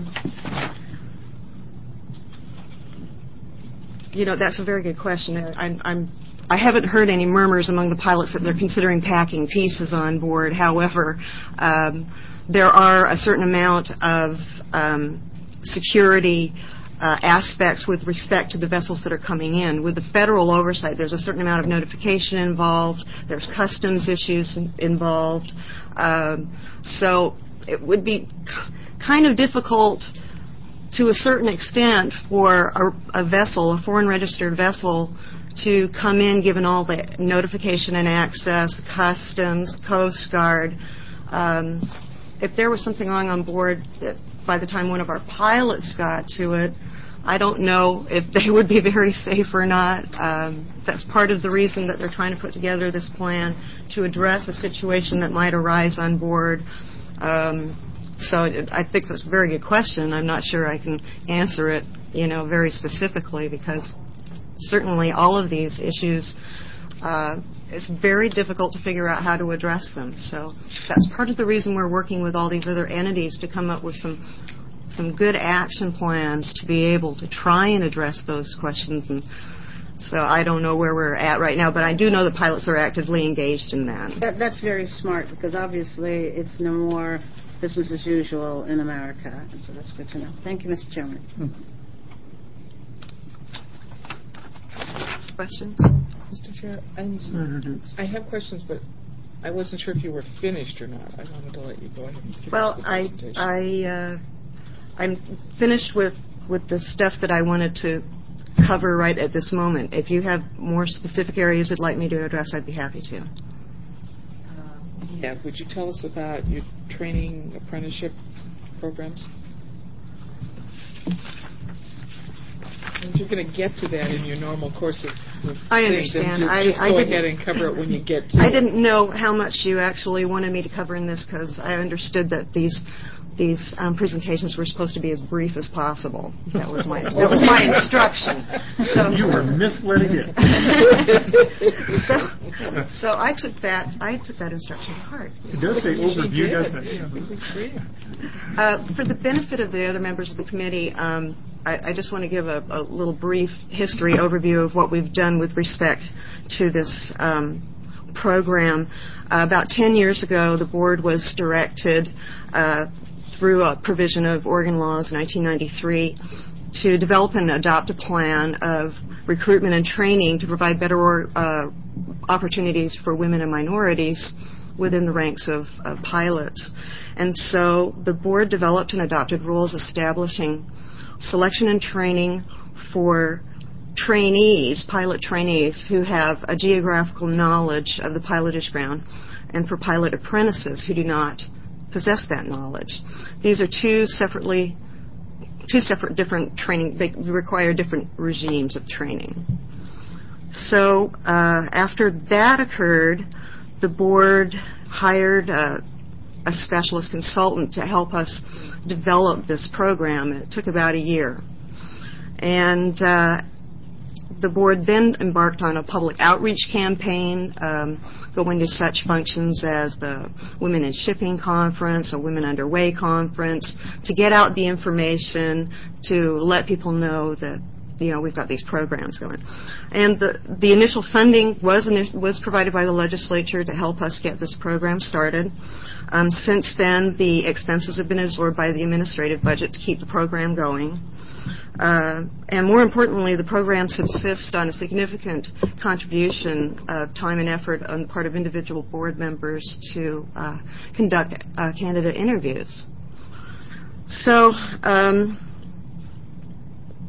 Speaker 11: that's a very good question. I haven't heard any murmurs among the pilots that they're considering packing pieces on board. However, there are a certain amount of security aspects with respect to the vessels that are coming in. With the federal oversight, there's a certain amount of notification involved. There's customs issues involved. So it would be kind of difficult to a certain extent for a vessel, a foreign registered vessel, to come in given all the notification and access, customs, Coast Guard. If there was something wrong on board that by the time one of our pilots got to it, I don't know if they would be very safe or not. That's part of the reason that they're trying to put together this plan to address a situation that might arise on board. So I think that's a very good question. I'm not sure I can answer it, very specifically because certainly all of these issues, it's very difficult to figure out how to address them. So that's part of the reason we're working with all these other entities to come up with some good action plans to be able to try and address those questions. And so I don't know where we're at right now, but I do know that pilots are actively engaged in that.
Speaker 9: That's very smart because obviously it's no more business as usual in America. So that's good to know. Thank you, Mr. Chairman.
Speaker 11: Questions?
Speaker 8: Mr. Chair,
Speaker 1: Senator Dukes.
Speaker 8: I have questions, but I wasn't sure if you were finished or not. I wanted to let you go ahead and finish
Speaker 11: Well,
Speaker 8: the presentation.
Speaker 11: I'm finished with the stuff that I wanted to cover right at this moment. If you have more specific areas you'd like me to address, I'd be happy to.
Speaker 8: Yeah, would you tell us about your training apprenticeship programs? You're going to get to that in your normal course of
Speaker 11: I
Speaker 8: things.
Speaker 11: understand.
Speaker 8: Just go ahead and cover it when you get to it.
Speaker 11: I didn't know how much you actually wanted me to cover in this because I understood that these presentations were supposed to be as brief as possible. That was my instruction. So,
Speaker 1: you were misled again.
Speaker 11: so I took that instruction to heart.
Speaker 1: It does say overview, doesn't it?
Speaker 8: It was great.
Speaker 11: For the benefit of the other members of the committee, I just want to give a little brief history overview of what we've done with respect to this program. About 10 years ago, the board was directed through a provision of Oregon laws in 1993 to develop and adopt a plan of recruitment and training to provide better opportunities for women and minorities within the ranks of pilots. And so the board developed and adopted rules establishing selection and training for trainees, pilot trainees, who have a geographical knowledge of the pilotage ground, and for pilot apprentices who do not possess that knowledge. These are two separate different training. They require different regimes of training. So after that occurred, the board hired a specialist consultant to help us develop this program. It took about a year. And the board then embarked on a public outreach campaign, going to such functions as the Women in Shipping Conference, a Women Underway Conference, to get out the information, to let people know that we've got these programs going. And the initial funding was provided by the legislature to help us get this program started. Since then, the expenses have been absorbed by the administrative budget to keep the program going. And more importantly, the program subsists on a significant contribution of time and effort on the part of individual board members to conduct candidate interviews. So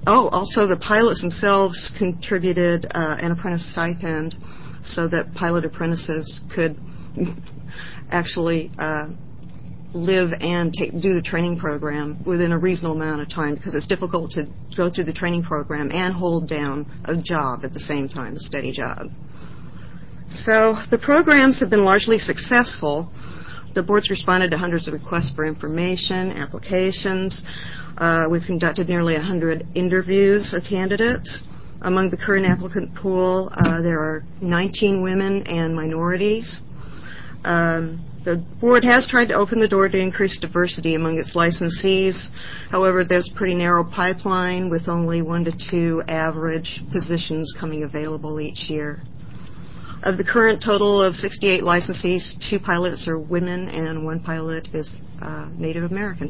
Speaker 11: Also the pilots themselves contributed an apprentice stipend so that pilot apprentices could actually live and do the training program within a reasonable amount of time, because it's difficult to go through the training program and hold down a job at the same time, a steady job. So the programs have been largely successful. The board's responded to hundreds of requests for information, applications. We've conducted nearly 100 interviews of candidates. Among the current applicant pool, there are 19 women and minorities. The board has tried to open the door to increase diversity among its licensees. However, there's a pretty narrow pipeline with only 1 to 2 average positions coming available each year. Of the current total of 68 licensees, 2 pilots are women and 1 pilot is Native American.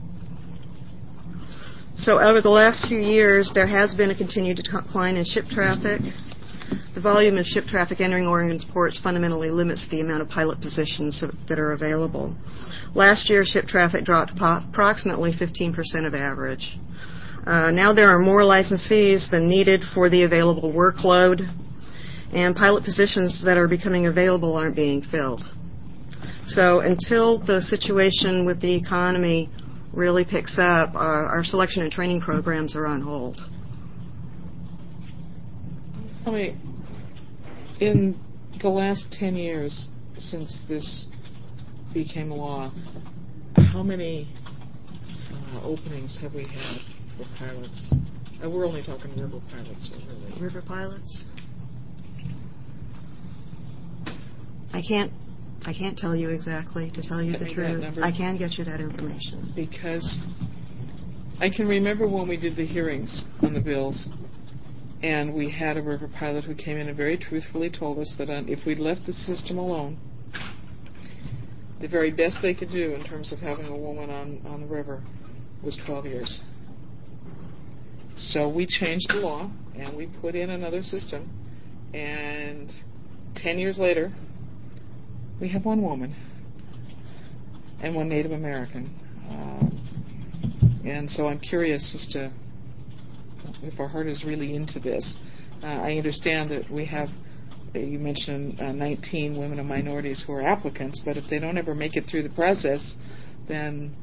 Speaker 11: So over the last few years, there has been a continued decline in ship traffic. The volume of ship traffic entering Oregon's ports fundamentally limits the amount of pilot positions that are available. Last year, ship traffic dropped approximately 15% of average. Now there are more licensees than needed for the available workload, and pilot positions that are becoming available aren't being filled. So until the situation with the economy really picks up, our selection and training programs are on hold.
Speaker 8: Tell me, in the last 10 years since this became law, how many openings have we had for pilots? We're only talking river pilots, really.
Speaker 11: River pilots? I can't tell you exactly, to tell you the truth. I can get you that information.
Speaker 8: Because I can remember when we did the hearings on the bills, and we had a river pilot who came in and very truthfully told us that if we'd left the system alone, the very best they could do in terms of having a woman on the river was 12 years. So we changed the law, and we put in another system, and 10 years later, we have 1 woman and 1 Native American. And so I'm curious as to if our heart is really into this. I understand that we have, you mentioned 19 women and minorities who are applicants, but if they don't ever make it through the process, then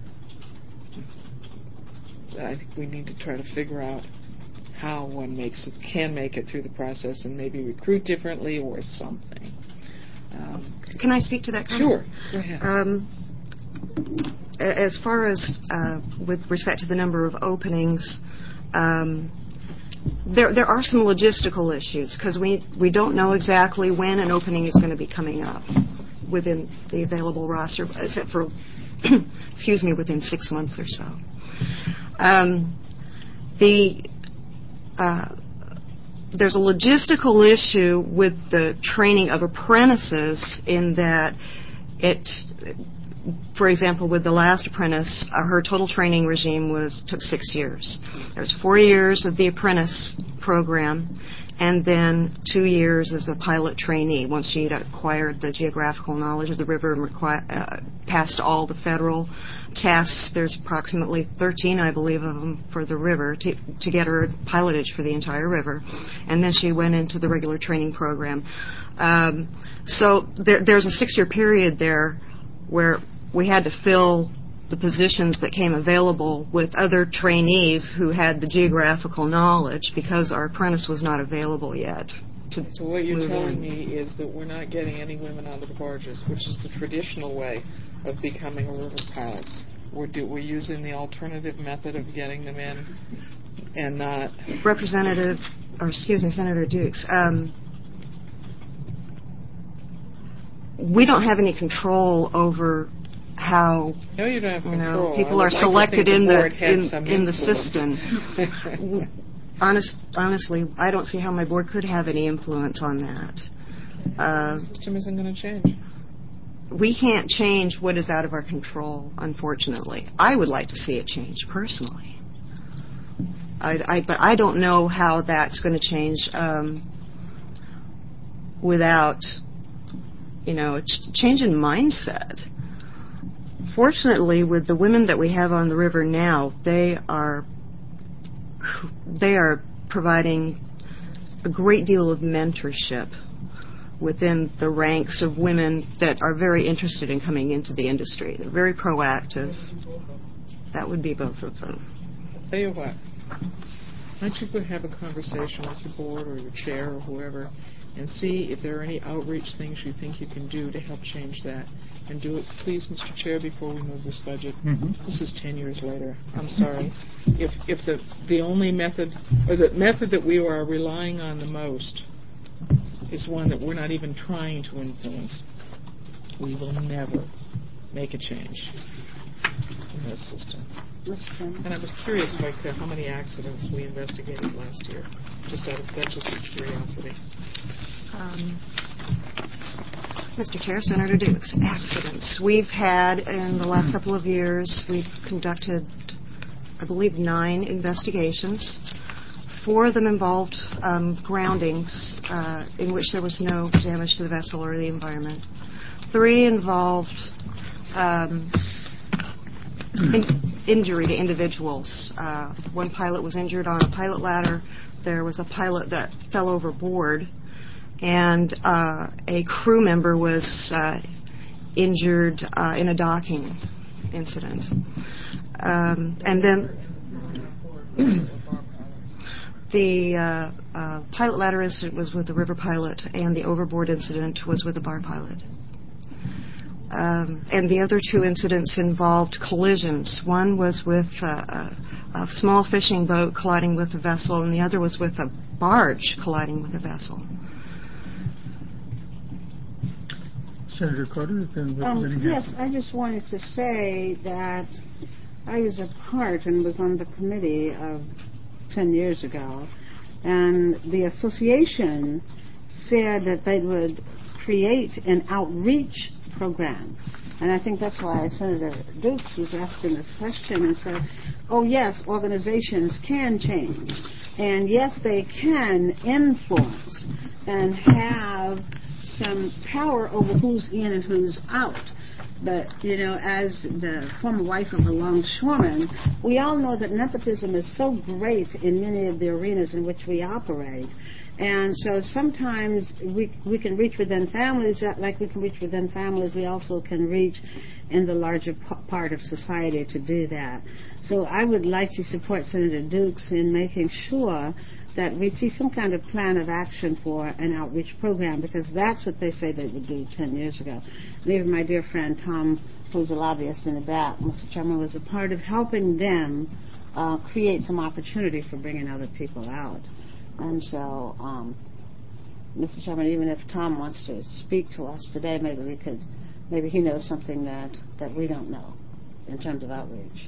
Speaker 8: I think we need to try to figure out how one can make it through the process and maybe recruit differently or something.
Speaker 11: Can I speak to that?
Speaker 8: Sure. Go ahead.
Speaker 11: As far as with respect to the number of openings, there are some logistical issues because we don't know exactly when an opening is going to be coming up within the available roster, except for within 6 months or so. There's a logistical issue with the training of apprentices in that for example, with the last apprentice, her total training regime took 6 years. There was 4 years of the apprentice program, and then 2 years as a pilot trainee. Once she had acquired the geographical knowledge of the river and passed all the federal tests, there's approximately 13, I believe, of them for the river to get her pilotage for the entire river. And then she went into the regular training program. So there's a 6-year period there where we had to fill the positions that came available with other trainees who had the geographical knowledge because our apprentice was not available yet.
Speaker 8: So what you're telling me is that we're not getting any women onto the barges, which is the traditional way of becoming a river pilot. We're using the alternative method of getting them in and not... Senator Dukes, we don't have any control over how people are selected in the system. Honestly, I don't see how my board could have any influence on that. The system isn't going to change.
Speaker 11: We can't change what is out of our control, unfortunately. I would like to see it change personally. But I don't know how that's going to change without, a change in mindset. Fortunately, with the women that we have on the river now, they are they are providing a great deal of mentorship within the ranks of women that are very interested in coming into the industry. They're very proactive. That would be both of them.
Speaker 8: I'll tell you what. Why don't you go have a conversation with your board or your chair or whoever and see if there are any outreach things you think you can do to help change that. And do it, please, Mr. Chair, before we move this budget.
Speaker 1: Mm-hmm.
Speaker 8: This is 10 years later. I'm sorry. If the only method, or the method that we are relying on the most is one that we're not even trying to influence, we will never make a change in this system. And I was curious about how many accidents we investigated last year. That's just a curiosity.
Speaker 11: Mr. Chair, Senator Dukes, accidents. We've had, in the last couple of years, we've conducted, I believe, 9 investigations. 4 of them involved groundings in which there was no damage to the vessel or the environment. 3 involved injury to individuals. 1 pilot was injured on a pilot ladder. There was a pilot that fell overboard, and a crew member was injured in a docking incident. And then the pilot ladder incident was with the river pilot, and the overboard incident was with the bar pilot. And the other 2 incidents involved collisions. One was with a small fishing boat colliding with a vessel, and the other was with a barge colliding with a vessel.
Speaker 1: Senator Carter, then representing
Speaker 9: yes,
Speaker 1: Hanson.
Speaker 9: I just wanted to say that I was a part and was on the committee of 10 years ago, and the association said that they would create an outreach program. And I think that's why Senator Dukes was asking this question and said, oh yes, organizations can change, and yes, they can influence and have some power over who's in and who's out. But, as the former wife of a longshoreman, we all know that nepotism is so great in many of the arenas in which we operate. And so sometimes we can reach within families, like we can reach within families, we also can reach in the larger part of society to do that. So I would like to support Senator Dukes in making sure that we see some kind of plan of action for an outreach program, because that's what they say they would do 10 years ago. And even my dear friend Tom, who's a lobbyist in the back, Mr. Chairman, was a part of helping them create some opportunity for bringing other people out. And so, Mr. Chairman, even if Tom wants to speak to us today, maybe he knows something that we don't know in terms of outreach.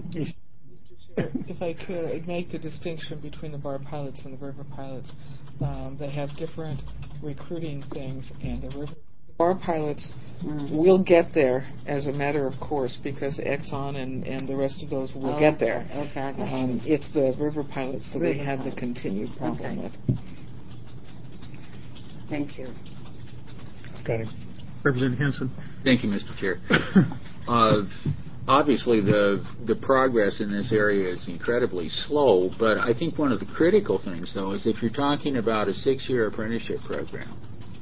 Speaker 8: If I could, I'd make the distinction between the bar pilots and the river pilots. They have different recruiting things, and the bar pilots will get there as a matter of course, because Exxon and the rest of those will get there.
Speaker 9: Okay, I got you.
Speaker 8: It's the river pilots that we have the continued problem with.
Speaker 9: Thank you.
Speaker 1: Got it. Representative Hanson.
Speaker 6: Thank you, Mr. Chair. Obviously, the progress in this area is incredibly slow, but I think one of the critical things, though, is if you're talking about a 6-year apprenticeship program,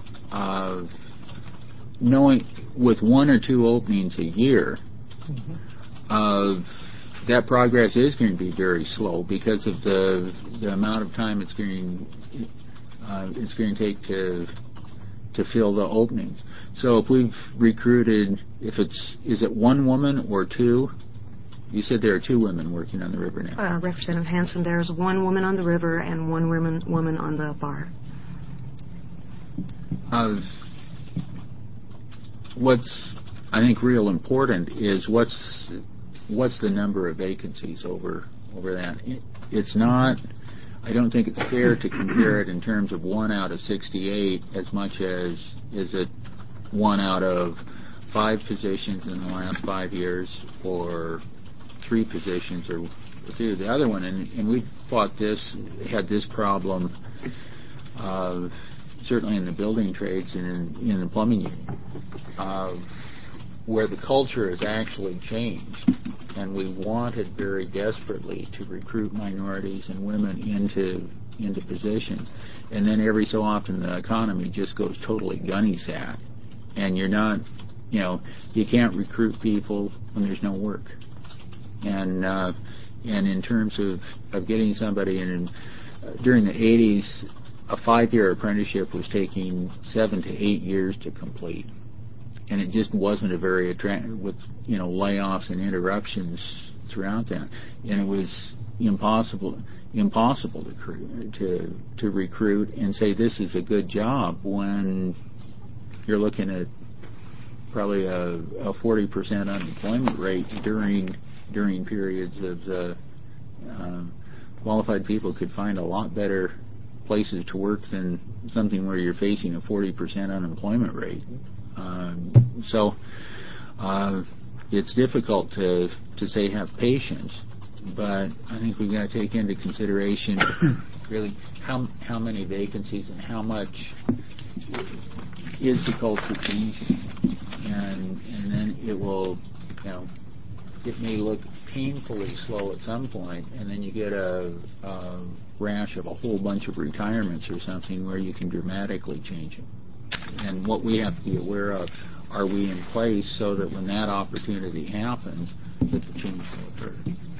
Speaker 6: knowing with 1 or 2 openings a year, that progress is going to be very slow because of the amount of time it's going to take to fill the openings. So if we've recruited, is it 1 woman or 2? You said there are 2 women working on the river now.
Speaker 11: Representative Hanson, there's 1 woman on the river and 1 woman on the bar.
Speaker 6: What's I think real important is what's the number of vacancies over that. It's not. I don't think it's fair to compare it in terms of 1 out of 68 as much as is it 1 out of 5 positions in the last 5 years or 3 positions or 2. The other one, and we had this problem certainly in the building trades and in the plumbing union, where the culture has actually changed and we wanted very desperately to recruit minorities and women into positions. And then every so often the economy just goes totally gunny-sack, and you're not, you can't recruit people when there's no work. And in terms of getting somebody in, during the 80s, a 5-year apprenticeship was taking 7 to 8 years to complete. And it just wasn't a very attractive, with layoffs and interruptions throughout that, and it was impossible to recruit and say this is a good job when you're looking at probably a 40% unemployment rate during periods of the qualified people could find a lot better places to work than something where you're facing a 40% unemployment rate. So it's difficult to say have patience, but I think we've got to take into consideration really how many vacancies and how much is the culture changing, and then it will, it may look painfully slow at some point, and then you get a rash of a whole bunch of retirements or something where you can dramatically change it. And what we have to be aware of, are we in place so that when that opportunity happens, that the change will occur.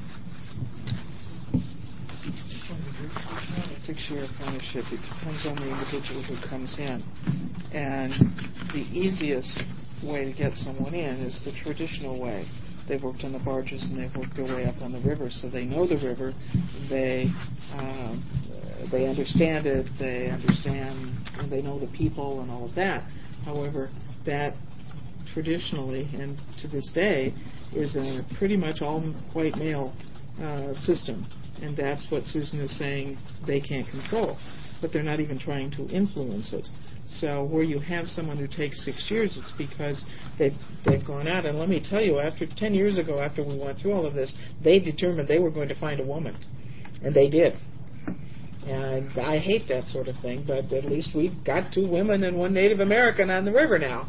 Speaker 8: A 6-year apprenticeship, it depends on the individual who comes in. And the easiest way to get someone in is the traditional way. They've worked on the barges and they've worked their way up on the river, so they know the river. They understand it. And they know the people and all of that. However, that traditionally and to this day is a pretty much all white male system, and that's what Susan is saying they can't control, but they're not even trying to influence it. So where you have someone who takes 6 years, it's because they've gone out, and let me tell you, after 10 years ago, after we went through all of this, they determined they were going to find a woman, and they did. And I hate that sort of thing, but at least we've got 2 women and 1 Native American on the river now.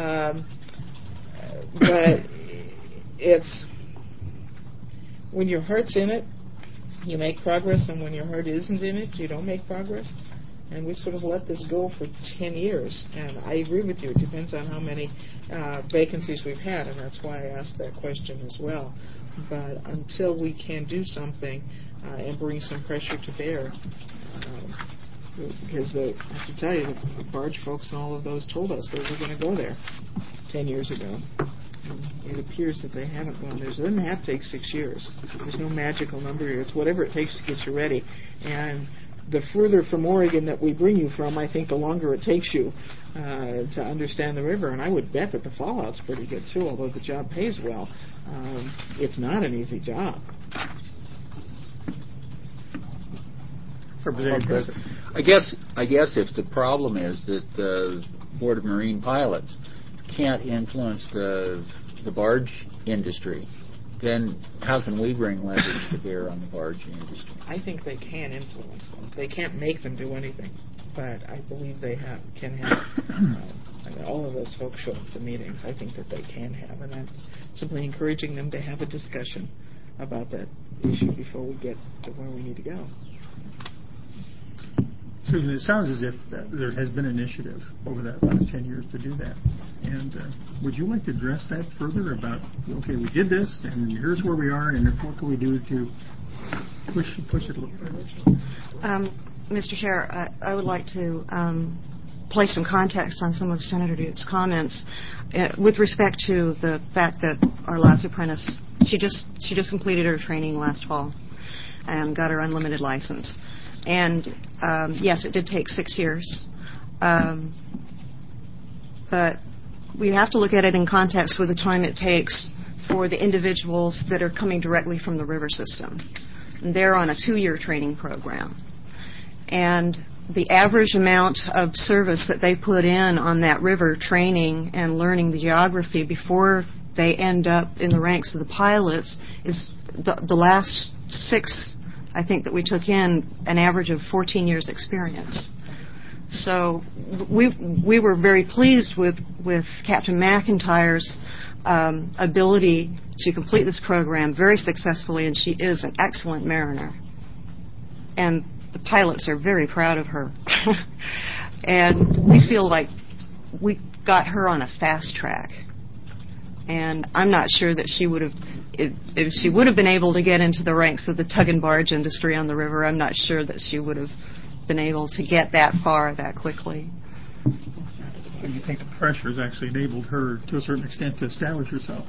Speaker 8: But it's when your heart's in it, you make progress, and when your heart isn't in it, you don't make progress. And we sort of let this go for 10 years. And I agree with you. It depends on how many vacancies we've had, and that's why I asked that question as well. But until we can do something and bring some pressure to bear, because I have to tell you, the barge folks and all of those told us they were going to go there 10 years ago. And it appears that they haven't gone there. So it doesn't have to take 6 years. There's no magical number here. It's whatever it takes to get you ready. And the further from Oregon that we bring you from, I think the longer it takes you to understand the river. And I would bet that the fallout's pretty good, too, although the job pays well. It's not an easy job.
Speaker 6: I guess if the problem is that the Board of Marine Pilots can't influence the barge industry, then how can we bring leverage to bear on the barge industry?
Speaker 8: I think they can influence them. They can't make them do anything, but I believe they can have. All of those folks show up to meetings. I think that they can have, and I'm simply encouraging them to have a discussion about that issue before we get to where we need to go.
Speaker 1: Susan, it sounds as if there has been an initiative over that last 10 years to do that. And would you like to address that further about, okay, we did this, and here's where we are, and what can we do to push it a little further?
Speaker 11: Mr. Chair, I would like to place some context on some of Senator Duke's comments with respect to the fact that our last apprentice, she just completed her training last fall and got her unlimited license. And yes, it did take 6 years, but we have to look at it in context with the time it takes for the individuals that are coming directly from the river system. And they're on a 2-year training program. And the average amount of service that they put in on that river training and learning the geography before they end up in the ranks of the pilots is the last 6, I think, that we took in an average of 14 years experience. So we were very pleased with Captain McIntyre's ability to complete this program very successfully, and she is an excellent mariner. And the pilots are very proud of her. And we feel like we got her on a fast track. And I'm not sure that she would have, if she would have been able to get into the ranks of the tug and barge industry on the river, I'm not sure that she would have been able to get that far that quickly.
Speaker 1: Do you think the pressure has actually enabled her, to a certain extent, to establish herself?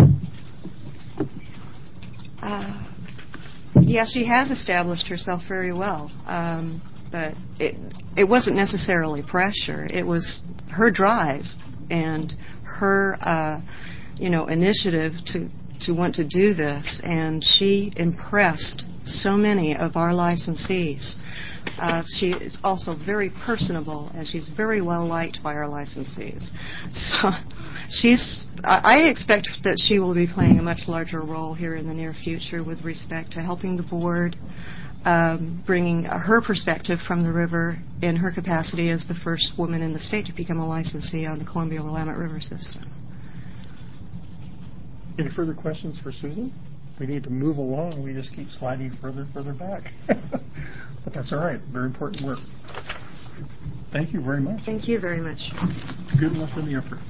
Speaker 11: Yeah, she has established herself very well. But it wasn't necessarily pressure. It was her drive and her, initiative to want to do this. And she impressed so many of our licensees. She is also very personable, and she's very well liked by our licensees. So I expect that she will be playing a much larger role here in the near future with respect to helping the board, bringing her perspective from the river in her capacity as the first woman in the state to become a licensee on the Columbia-Willamette River system.
Speaker 1: Any further questions for Susan? We need to move along. We just keep sliding further and further back. But that's all right. Very important work. Thank you very much.
Speaker 11: Thank you very much.
Speaker 1: Good luck in the effort.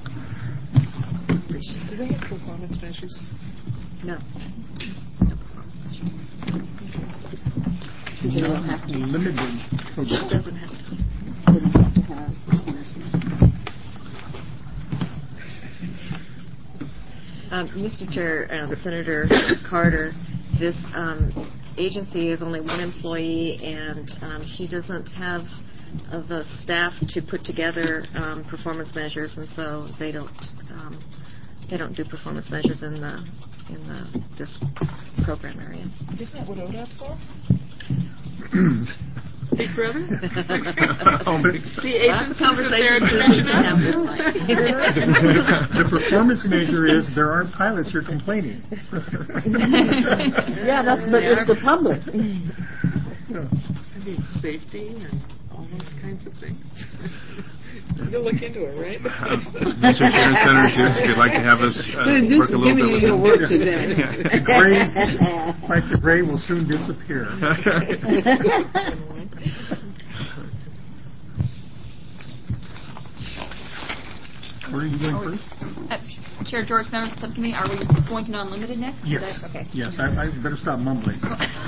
Speaker 8: Do they have performance measures?
Speaker 11: No.
Speaker 9: So they don't have to.
Speaker 1: Limited program.
Speaker 8: Doesn't have to.
Speaker 9: They don't have to have performance measures.
Speaker 7: Mr. Chair, Senator Carter, this agency is only one employee, and she doesn't have the staff to put together performance measures, and so they don't do performance measures in this program area.
Speaker 8: Isn't that what ODOT's for? Big Brother? The agency that they're
Speaker 1: The performance measure is there aren't pilots here complaining.
Speaker 9: Yeah, but it's the public.
Speaker 8: I mean, safety and all those kinds of things. You'll look into it, right?
Speaker 3: Mr. Chair and Senators, if you'd like to have us work a little bit with
Speaker 8: your work today.
Speaker 1: The gray will soon disappear. Where are you going first?
Speaker 10: Chair George, members of the subcommittee, are we going to non-limited next?
Speaker 1: Yes.
Speaker 10: Okay.
Speaker 1: Yes, I better stop mumbling.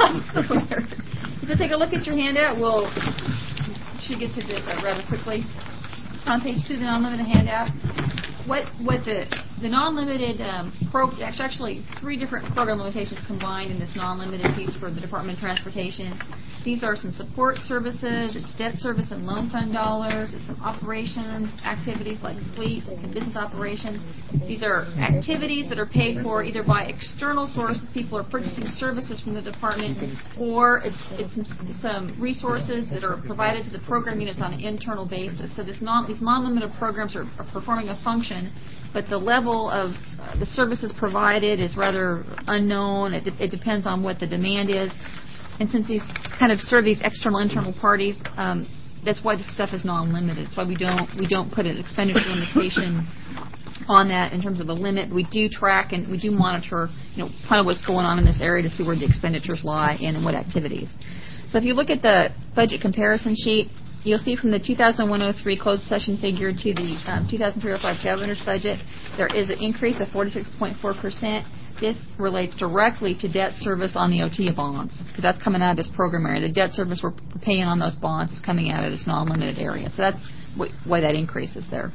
Speaker 10: If you take a look at your handout, should get to this rather quickly. On page 2 of the non-limited handout, what the non-limited actually 3 different program limitations combined in this non-limited piece for the Department of Transportation. These are some support services, it's debt service and loan fund dollars, it's some operations activities like fleet and business operations. These are activities that are paid for either by external sources, people are purchasing services from the department, or it's some resources that are provided to the program units on an internal basis. So these non-limited programs are performing a function, but the level of the services provided is rather unknown. It depends on what the demand is. And since these kind of serve these external, internal parties, that's why this stuff is non-limited. That's why we don't put an expenditure limitation on that in terms of a limit. We do track and we do monitor, kind of what's going on in this area to see where the expenditures lie and in what activities. So if you look at the budget comparison sheet, you'll see from the 2001-03 closed session figure to the 2003-05 governor's budget, there is an increase of 46.4%. This relates directly to debt service on the OTIA bonds, because that's coming out of this program area. The debt service we're paying on those bonds is coming out of this non-limited area. So that's why that increase is there.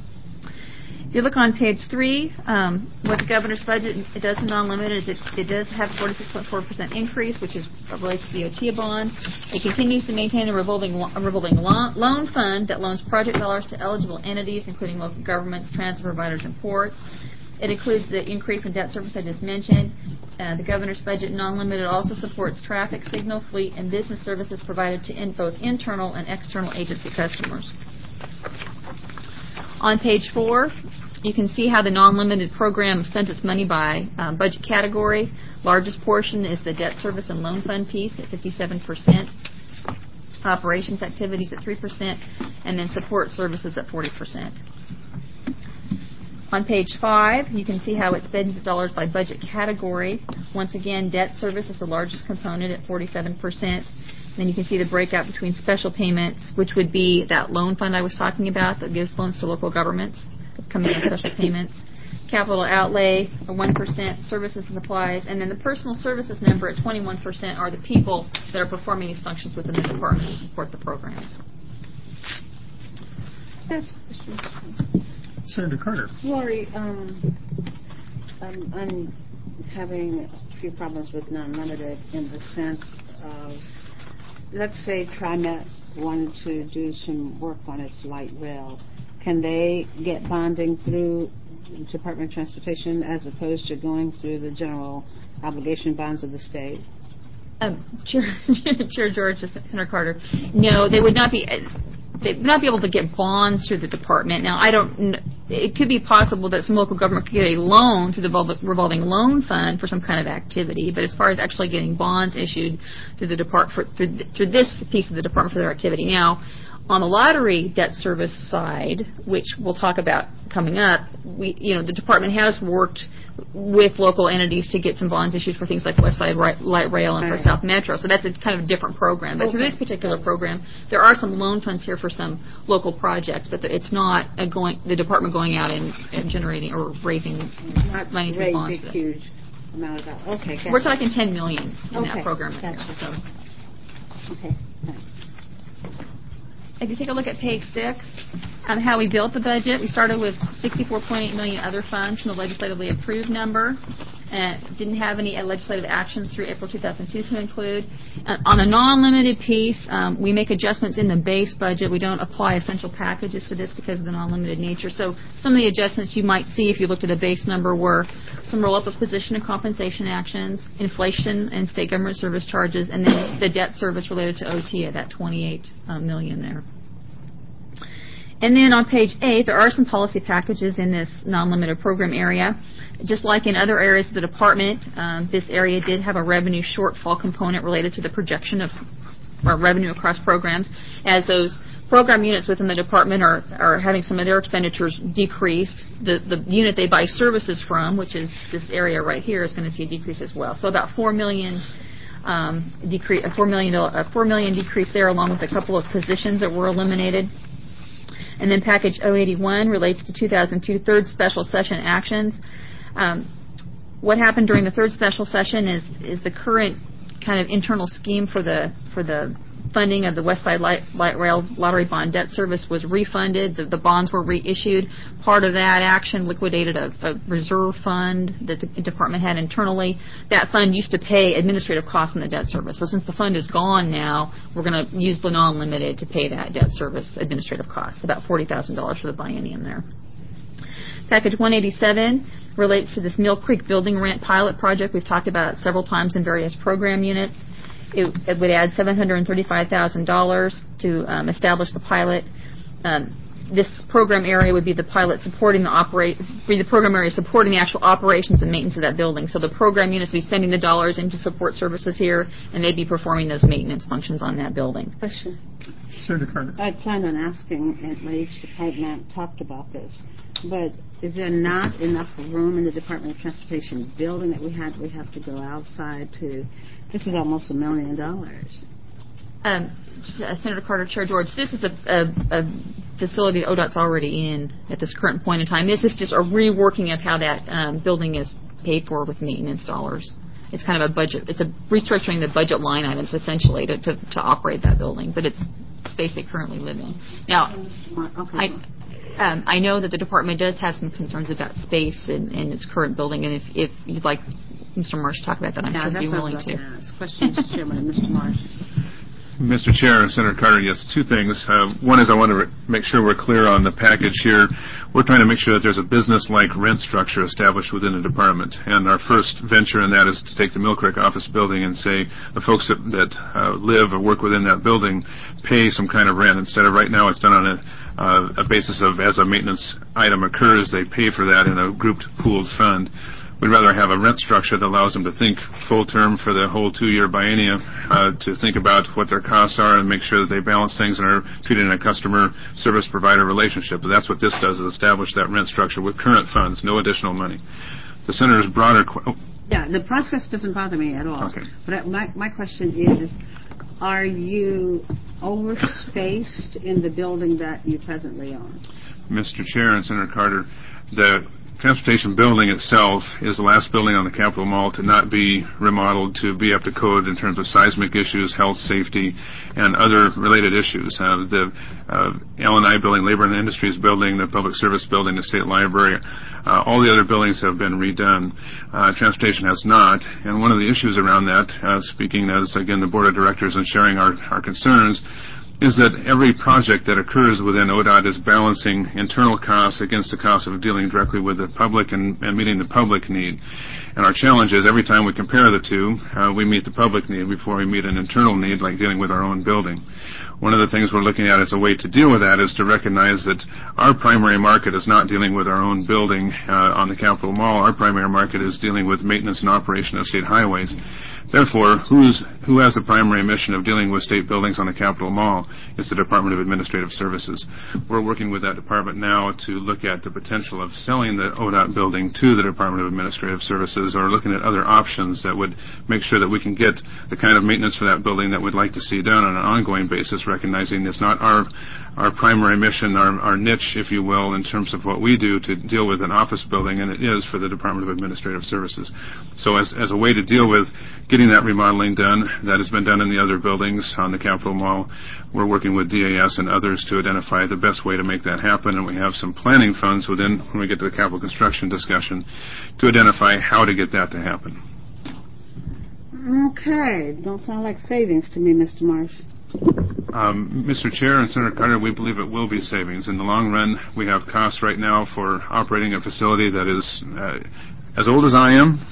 Speaker 10: If you look on page 3, what the governor's budget it does in non-limited is it does have 46.4% increase, which relates to the OTIA bonds. It continues to maintain a revolving loan fund that loans project dollars to eligible entities, including local governments, transit providers, and ports. It includes the increase in debt service I just mentioned. The governor's budget non-limited also supports traffic, signal, fleet, and business services provided to both internal and external agency customers. On page 4, you can see how the non-limited program spent its money by budget category. Largest portion is the debt service and loan fund piece at 57%, operations activities at 3%, and then support services at 40%. On page 5, you can see how it spends the dollars by budget category. Once again, debt service is the largest component at 47%. Then you can see the breakout between special payments, which would be that loan fund I was talking about that gives loans to local governments. It's coming in special payments. Capital outlay, 1%, services and supplies, and then the personal services number at 21% are the people that are performing these functions within the department to support the programs.
Speaker 9: Yes.
Speaker 1: Senator Carter.
Speaker 9: Lori, I'm having a few problems with non-limited in the sense of, let's say TriMet wanted to do some work on its light rail. Can they get bonding through Department of Transportation as opposed to going through the general obligation bonds of the state?
Speaker 10: Chair George, Senator Carter, no, they would not be. They would not be able to get bonds through the department. Now, it could be possible that some local government could get a loan through the revolving loan fund for some kind of activity, but as far as actually getting bonds issued through the through this piece of the department for their activity. Now, on the lottery debt service side, which we'll talk about coming up, the department has worked with local entities to get some bonds issued for things like West Side Light Rail and for South Metro. So that's a kind of different program. But through this particular program, there are some loan funds here for some local projects, but it's not the department going out and generating or raising money through bonds.
Speaker 9: Not huge amount of that. Okay.
Speaker 10: We're talking $10 million in that program.
Speaker 9: Gotcha. Okay. Thanks.
Speaker 10: If you take a look at page 6, how we built the budget, we started with $64.8 million other funds from the legislatively approved number. Didn't have any legislative actions through April 2002 to include. On the non-limited piece, we make adjustments in the base budget. We don't apply essential packages to this because of the non-limited nature. So some of the adjustments you might see if you looked at a base number were some roll-up of position and compensation actions, inflation and state government service charges, and then the debt service related to OT at that $28 million there. And then on page 8, there are some policy packages in this non-limited program area. Just like in other areas of the department, this area did have a revenue shortfall component related to the projection of revenue across programs. As those program units within the department are having some of their expenditures decreased, the unit they buy services from, which is this area right here, is going to see a decrease as well. So about $4 million decrease there, along with a couple of positions that were eliminated. And then package 081 relates to 2002 third special session actions. What happened during the third special session is the current kind of internal scheme for the funding of the West Side Light Rail Lottery Bond Debt Service was refunded. The bonds were reissued. Part of that action liquidated a reserve fund that the department had internally. That fund used to pay administrative costs in the debt service. So since the fund is gone now, we're going to use the non-limited to pay that debt service administrative costs, about $40,000 for the biennium there. Package 187 relates to this Mill Creek building rent pilot project. We've talked about it several times in various program units. It would add $735,000 to establish the pilot. This program area would be the pilot supporting the program area supporting the actual operations and maintenance of that building. So the program units would be sending the dollars in to support services here, and they'd be performing those maintenance functions on that building.
Speaker 9: Question.
Speaker 1: Senator Carter.
Speaker 9: I planned on asking, and each department talked about this, but is there not enough room in the Department of Transportation building that we have to go outside to? This is almost $1 million.
Speaker 10: Senator Carter, Chair George, this is a facility ODOT's already in at this current point in time. This is just a reworking of how that building is paid for with maintenance dollars. It's kind of a budget. It's a restructuring the budget line items essentially to operate that building, but it's space they currently live in. Now, I know that the department does have some concerns about space in its current building, and if you'd like Mr. Marsh to talk about that, I'm sure he'd be willing to.
Speaker 9: Questions, Chairman, Mr. Marsh.
Speaker 3: Mr. Chair, Senator Carter, yes, two things. One is I want to make sure we're clear on the package here. We're trying to make sure that there's a business-like rent structure established within the department. And our first venture in that is to take the Mill Creek office building and say the folks that live or work within that building pay some kind of rent. Instead of right now, it's done on a basis of as a maintenance item occurs, they pay for that in a grouped pooled fund. we'd rather have a rent structure that allows them to think full term for the whole 2-year biennium, to think about what their costs are and make sure that they balance things and are treated in a customer service provider relationship. But that's what this does, is establish that rent structure with current funds, no additional money. The Senator's broader...
Speaker 9: Yeah, the process doesn't bother me at all.
Speaker 3: Okay.
Speaker 9: But my question is, are you overspaced in the building that you presently own?
Speaker 3: Mr. Chair and Senator Carter, the transportation building itself is the last building on the Capitol Mall to not be remodeled to be up to code in terms of seismic issues, health, safety, and other related issues. The L&I building, Labor and Industries building, the Public Service building, the State Library, all the other buildings have been redone. Transportation has not. And one of the issues around that, speaking as, again, the Board of Directors and sharing our concerns, is that every project that occurs within ODOT is balancing internal costs against the cost of dealing directly with the public and meeting the public need. And our challenge is every time we compare the two, we meet the public need before we meet an internal need, like dealing with our own building. One of the things we're looking at as a way to deal with that is to recognize that our primary market is not dealing with our own building on the Capitol Mall. Our primary market is dealing with maintenance and operation of state highways. Therefore, who has the primary mission of dealing with state buildings on the Capitol Mall? It's the Department of Administrative Services. We're working with that department now to look at the potential of selling the ODOT building to the Department of Administrative Services, or looking at other options that would make sure that we can get the kind of maintenance for that building that we'd like to see done on an ongoing basis, recognizing it's not our primary mission, our niche, if you will, in terms of what we do to deal with an office building, and it is for the Department of Administrative Services. So as a way to deal with getting that remodeling done, that has been done in the other buildings on the Capitol Mall, we're working with DAS and others to identify the best way to make that happen, and we have some planning funds when we get to the capital construction discussion, to identify how to get that to happen.
Speaker 9: Okay. Don't sound like savings to me, Mr. Marsh.
Speaker 3: Mr. Chair and Senator Carter, we believe it will be savings. In the long run, we have costs right now for operating a facility that is as old as I am.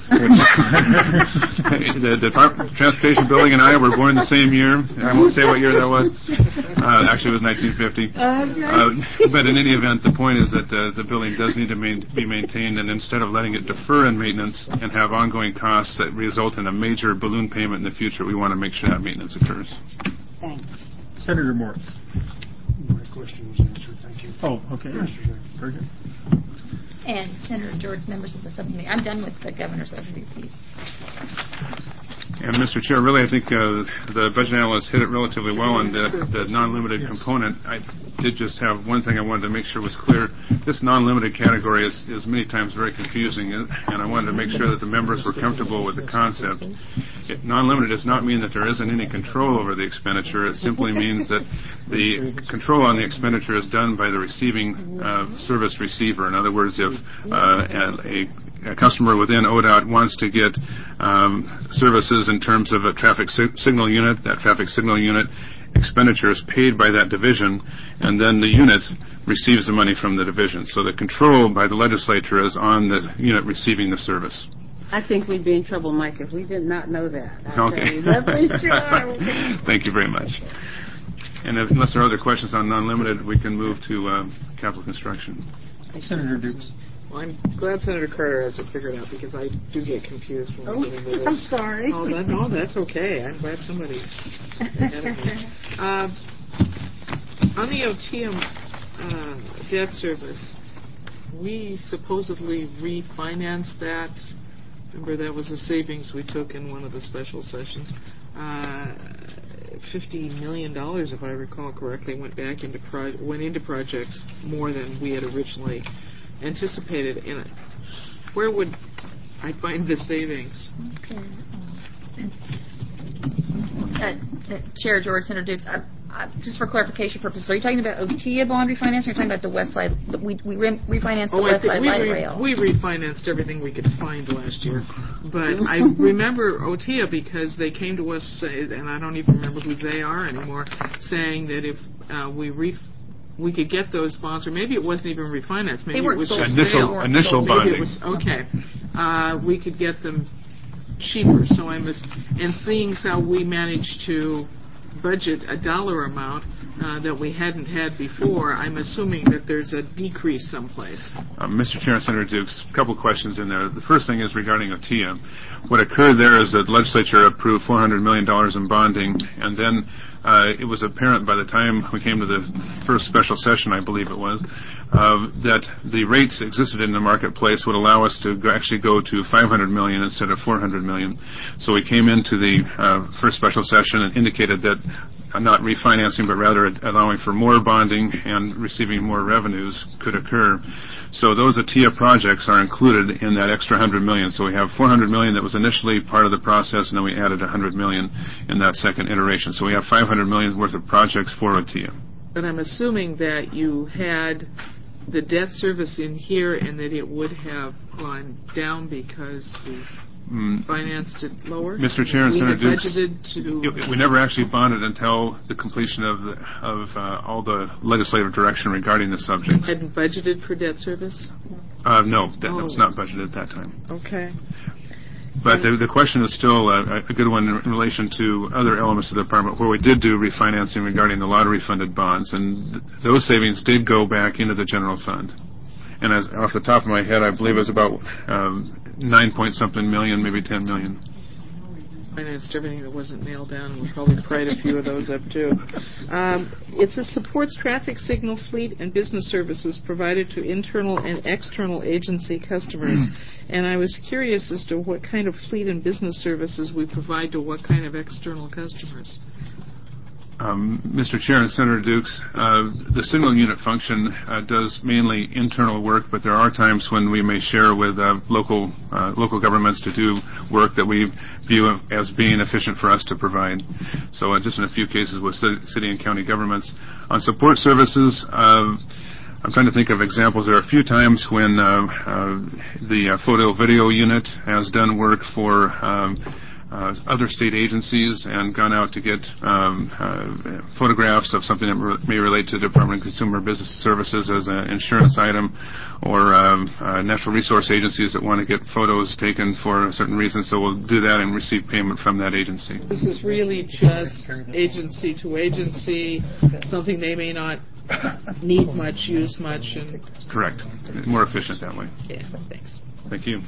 Speaker 3: The transportation building and I were born the same year. I won't say what year that was. Actually, it was 1950. But in any event, the point is that the building does need to be maintained, and instead of letting it defer in maintenance and have ongoing costs that result in a major balloon payment in the future, we want to make sure that maintenance occurs.
Speaker 9: Thanks.
Speaker 1: Senator Moritz.
Speaker 2: My question was answered. Thank you.
Speaker 1: Oh, okay. Very good.
Speaker 10: And Senator George, members of the subcommittee, I'm done with the governor's overview piece.
Speaker 3: And Mr. Chair, really, I think the budget analyst hit it relatively well on the non-limited component. I did just have one thing I wanted to make sure was clear. This non-limited category is many times very confusing, and I wanted to make sure that the members were comfortable with the concept. Non-limited does not mean that there isn't any control over the expenditure. It simply means that the control on the expenditure is done by the receiving service receiver. In other words, if a customer within ODOT wants to get services in terms of a traffic signal unit, that traffic signal unit expenditure is paid by that division, and then the unit receives the money from the division. So the control by the legislature is on the unit receiving the service.
Speaker 9: I think we'd be in trouble, Mike, if we did not know that.
Speaker 3: Okay.
Speaker 9: Sure.
Speaker 3: Thank you very much. And unless there are other questions on non-limited, we can move to capital construction.
Speaker 1: Senator Dukes.
Speaker 8: Well, I'm glad Senator Carter has it figured out, because I do get confused when I'm dealing with this.
Speaker 9: I'm sorry.
Speaker 8: Oh, no, that's okay. I'm glad somebody's ahead of me. On the OTM debt service, we supposedly refinanced that. Remember, that was a savings we took in one of the special sessions. $50 million, if I recall correctly, went into projects more than we had originally anticipated in it. Where would I find the savings?
Speaker 10: Chair George, Senator Dukes, just for clarification purposes, are you talking about OTIA bond refinancing, or are you talking about the West Side? We refinanced the West Side Light Rail.
Speaker 8: We refinanced everything we could find last year. But I remember OTIA because they came to us, and I don't even remember who they are anymore, saying that if we could get those bonds, or maybe it wasn't even refinanced. Maybe it was just
Speaker 3: initial bonding.
Speaker 8: Maybe it was, okay. We could get them cheaper. So and seeing how we managed to budget a dollar amount that we hadn't had before, I'm assuming that there's a decrease someplace.
Speaker 3: Mr. Chair and Senator Dukes, a couple questions in there. The first thing is regarding OTIA. What occurred there is that the legislature approved $400 million in bonding, and then it was apparent by the time we came to the first special session, I believe it was, that the rates existed in the marketplace would allow us to actually go to $500 million instead of $400 million. So we came into the first special session and indicated that not refinancing, but rather allowing for more bonding and receiving more revenues could occur. So those OTIA projects are included in that extra $100 million. So we have $400 million that was initially part of the process, and then we added $100 million in that second iteration. So we have $500 million worth of projects for OTIA.
Speaker 8: But I'm assuming that you had the debt service in here and that it would have gone down because we financed it lower?
Speaker 3: Mr. Chair and Senator Dukes,
Speaker 8: budgeted
Speaker 3: we never actually bonded until the completion of all the legislative direction regarding the subject.
Speaker 8: Hadn't budgeted for debt service?
Speaker 3: No, that was not budgeted at that time.
Speaker 8: Okay.
Speaker 3: But the question is still a good one in relation to other elements of the department where we did do refinancing regarding the lottery-funded bonds, and those savings did go back into the general fund. And as off the top of my head, I believe it was about 9-point-something million, maybe 10 million.
Speaker 8: Financed everything that wasn't nailed down, and we'll probably pried a few of those up too. It says supports traffic signal fleet and business services provided to internal and external agency customers. And I was curious as to what kind of fleet and business services we provide to what kind of external customers.
Speaker 3: Mr. Chair and Senator Dukes, the signal unit function does mainly internal work, but there are times when we may share with local governments to do work that we view as being efficient for us to provide. So just in a few cases with city and county governments. On support services, I'm trying to think of examples. There are a few times when the photo-video unit has done work for other state agencies and gone out to get photographs of something that may relate to the Department of Consumer Business Services as an insurance item, or natural resource agencies that want to get photos taken for a certain reason. So we'll do that and receive payment from that agency.
Speaker 8: This is really just agency to agency, something they may not need much, use much. And
Speaker 3: correct. More efficient that way.
Speaker 8: Yeah, thanks.
Speaker 3: Thank you.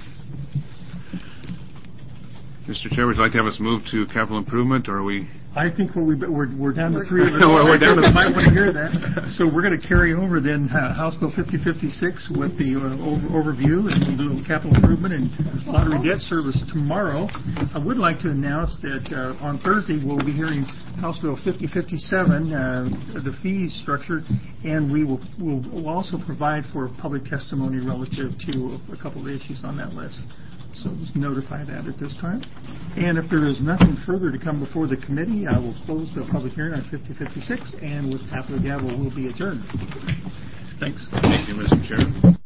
Speaker 3: Mr. Chair, would you like to have us move to capital improvement, or are we?
Speaker 1: I think we're down to three of us.
Speaker 3: We're down to
Speaker 1: might want to hear that. So we're going to carry over then House Bill 5056 with the overview, and we'll do capital improvement and lottery debt service tomorrow. I would like to announce that on Thursday we'll be hearing House Bill 5057, the fee structure, and we'll also provide for public testimony relative to a couple of issues on that list. So just notify that at this time. And if there is nothing further to come before the committee, I will close the public hearing on 5056, and with tap of the gavel, we'll be adjourned. Thanks.
Speaker 3: Thank you, Mr. Chair.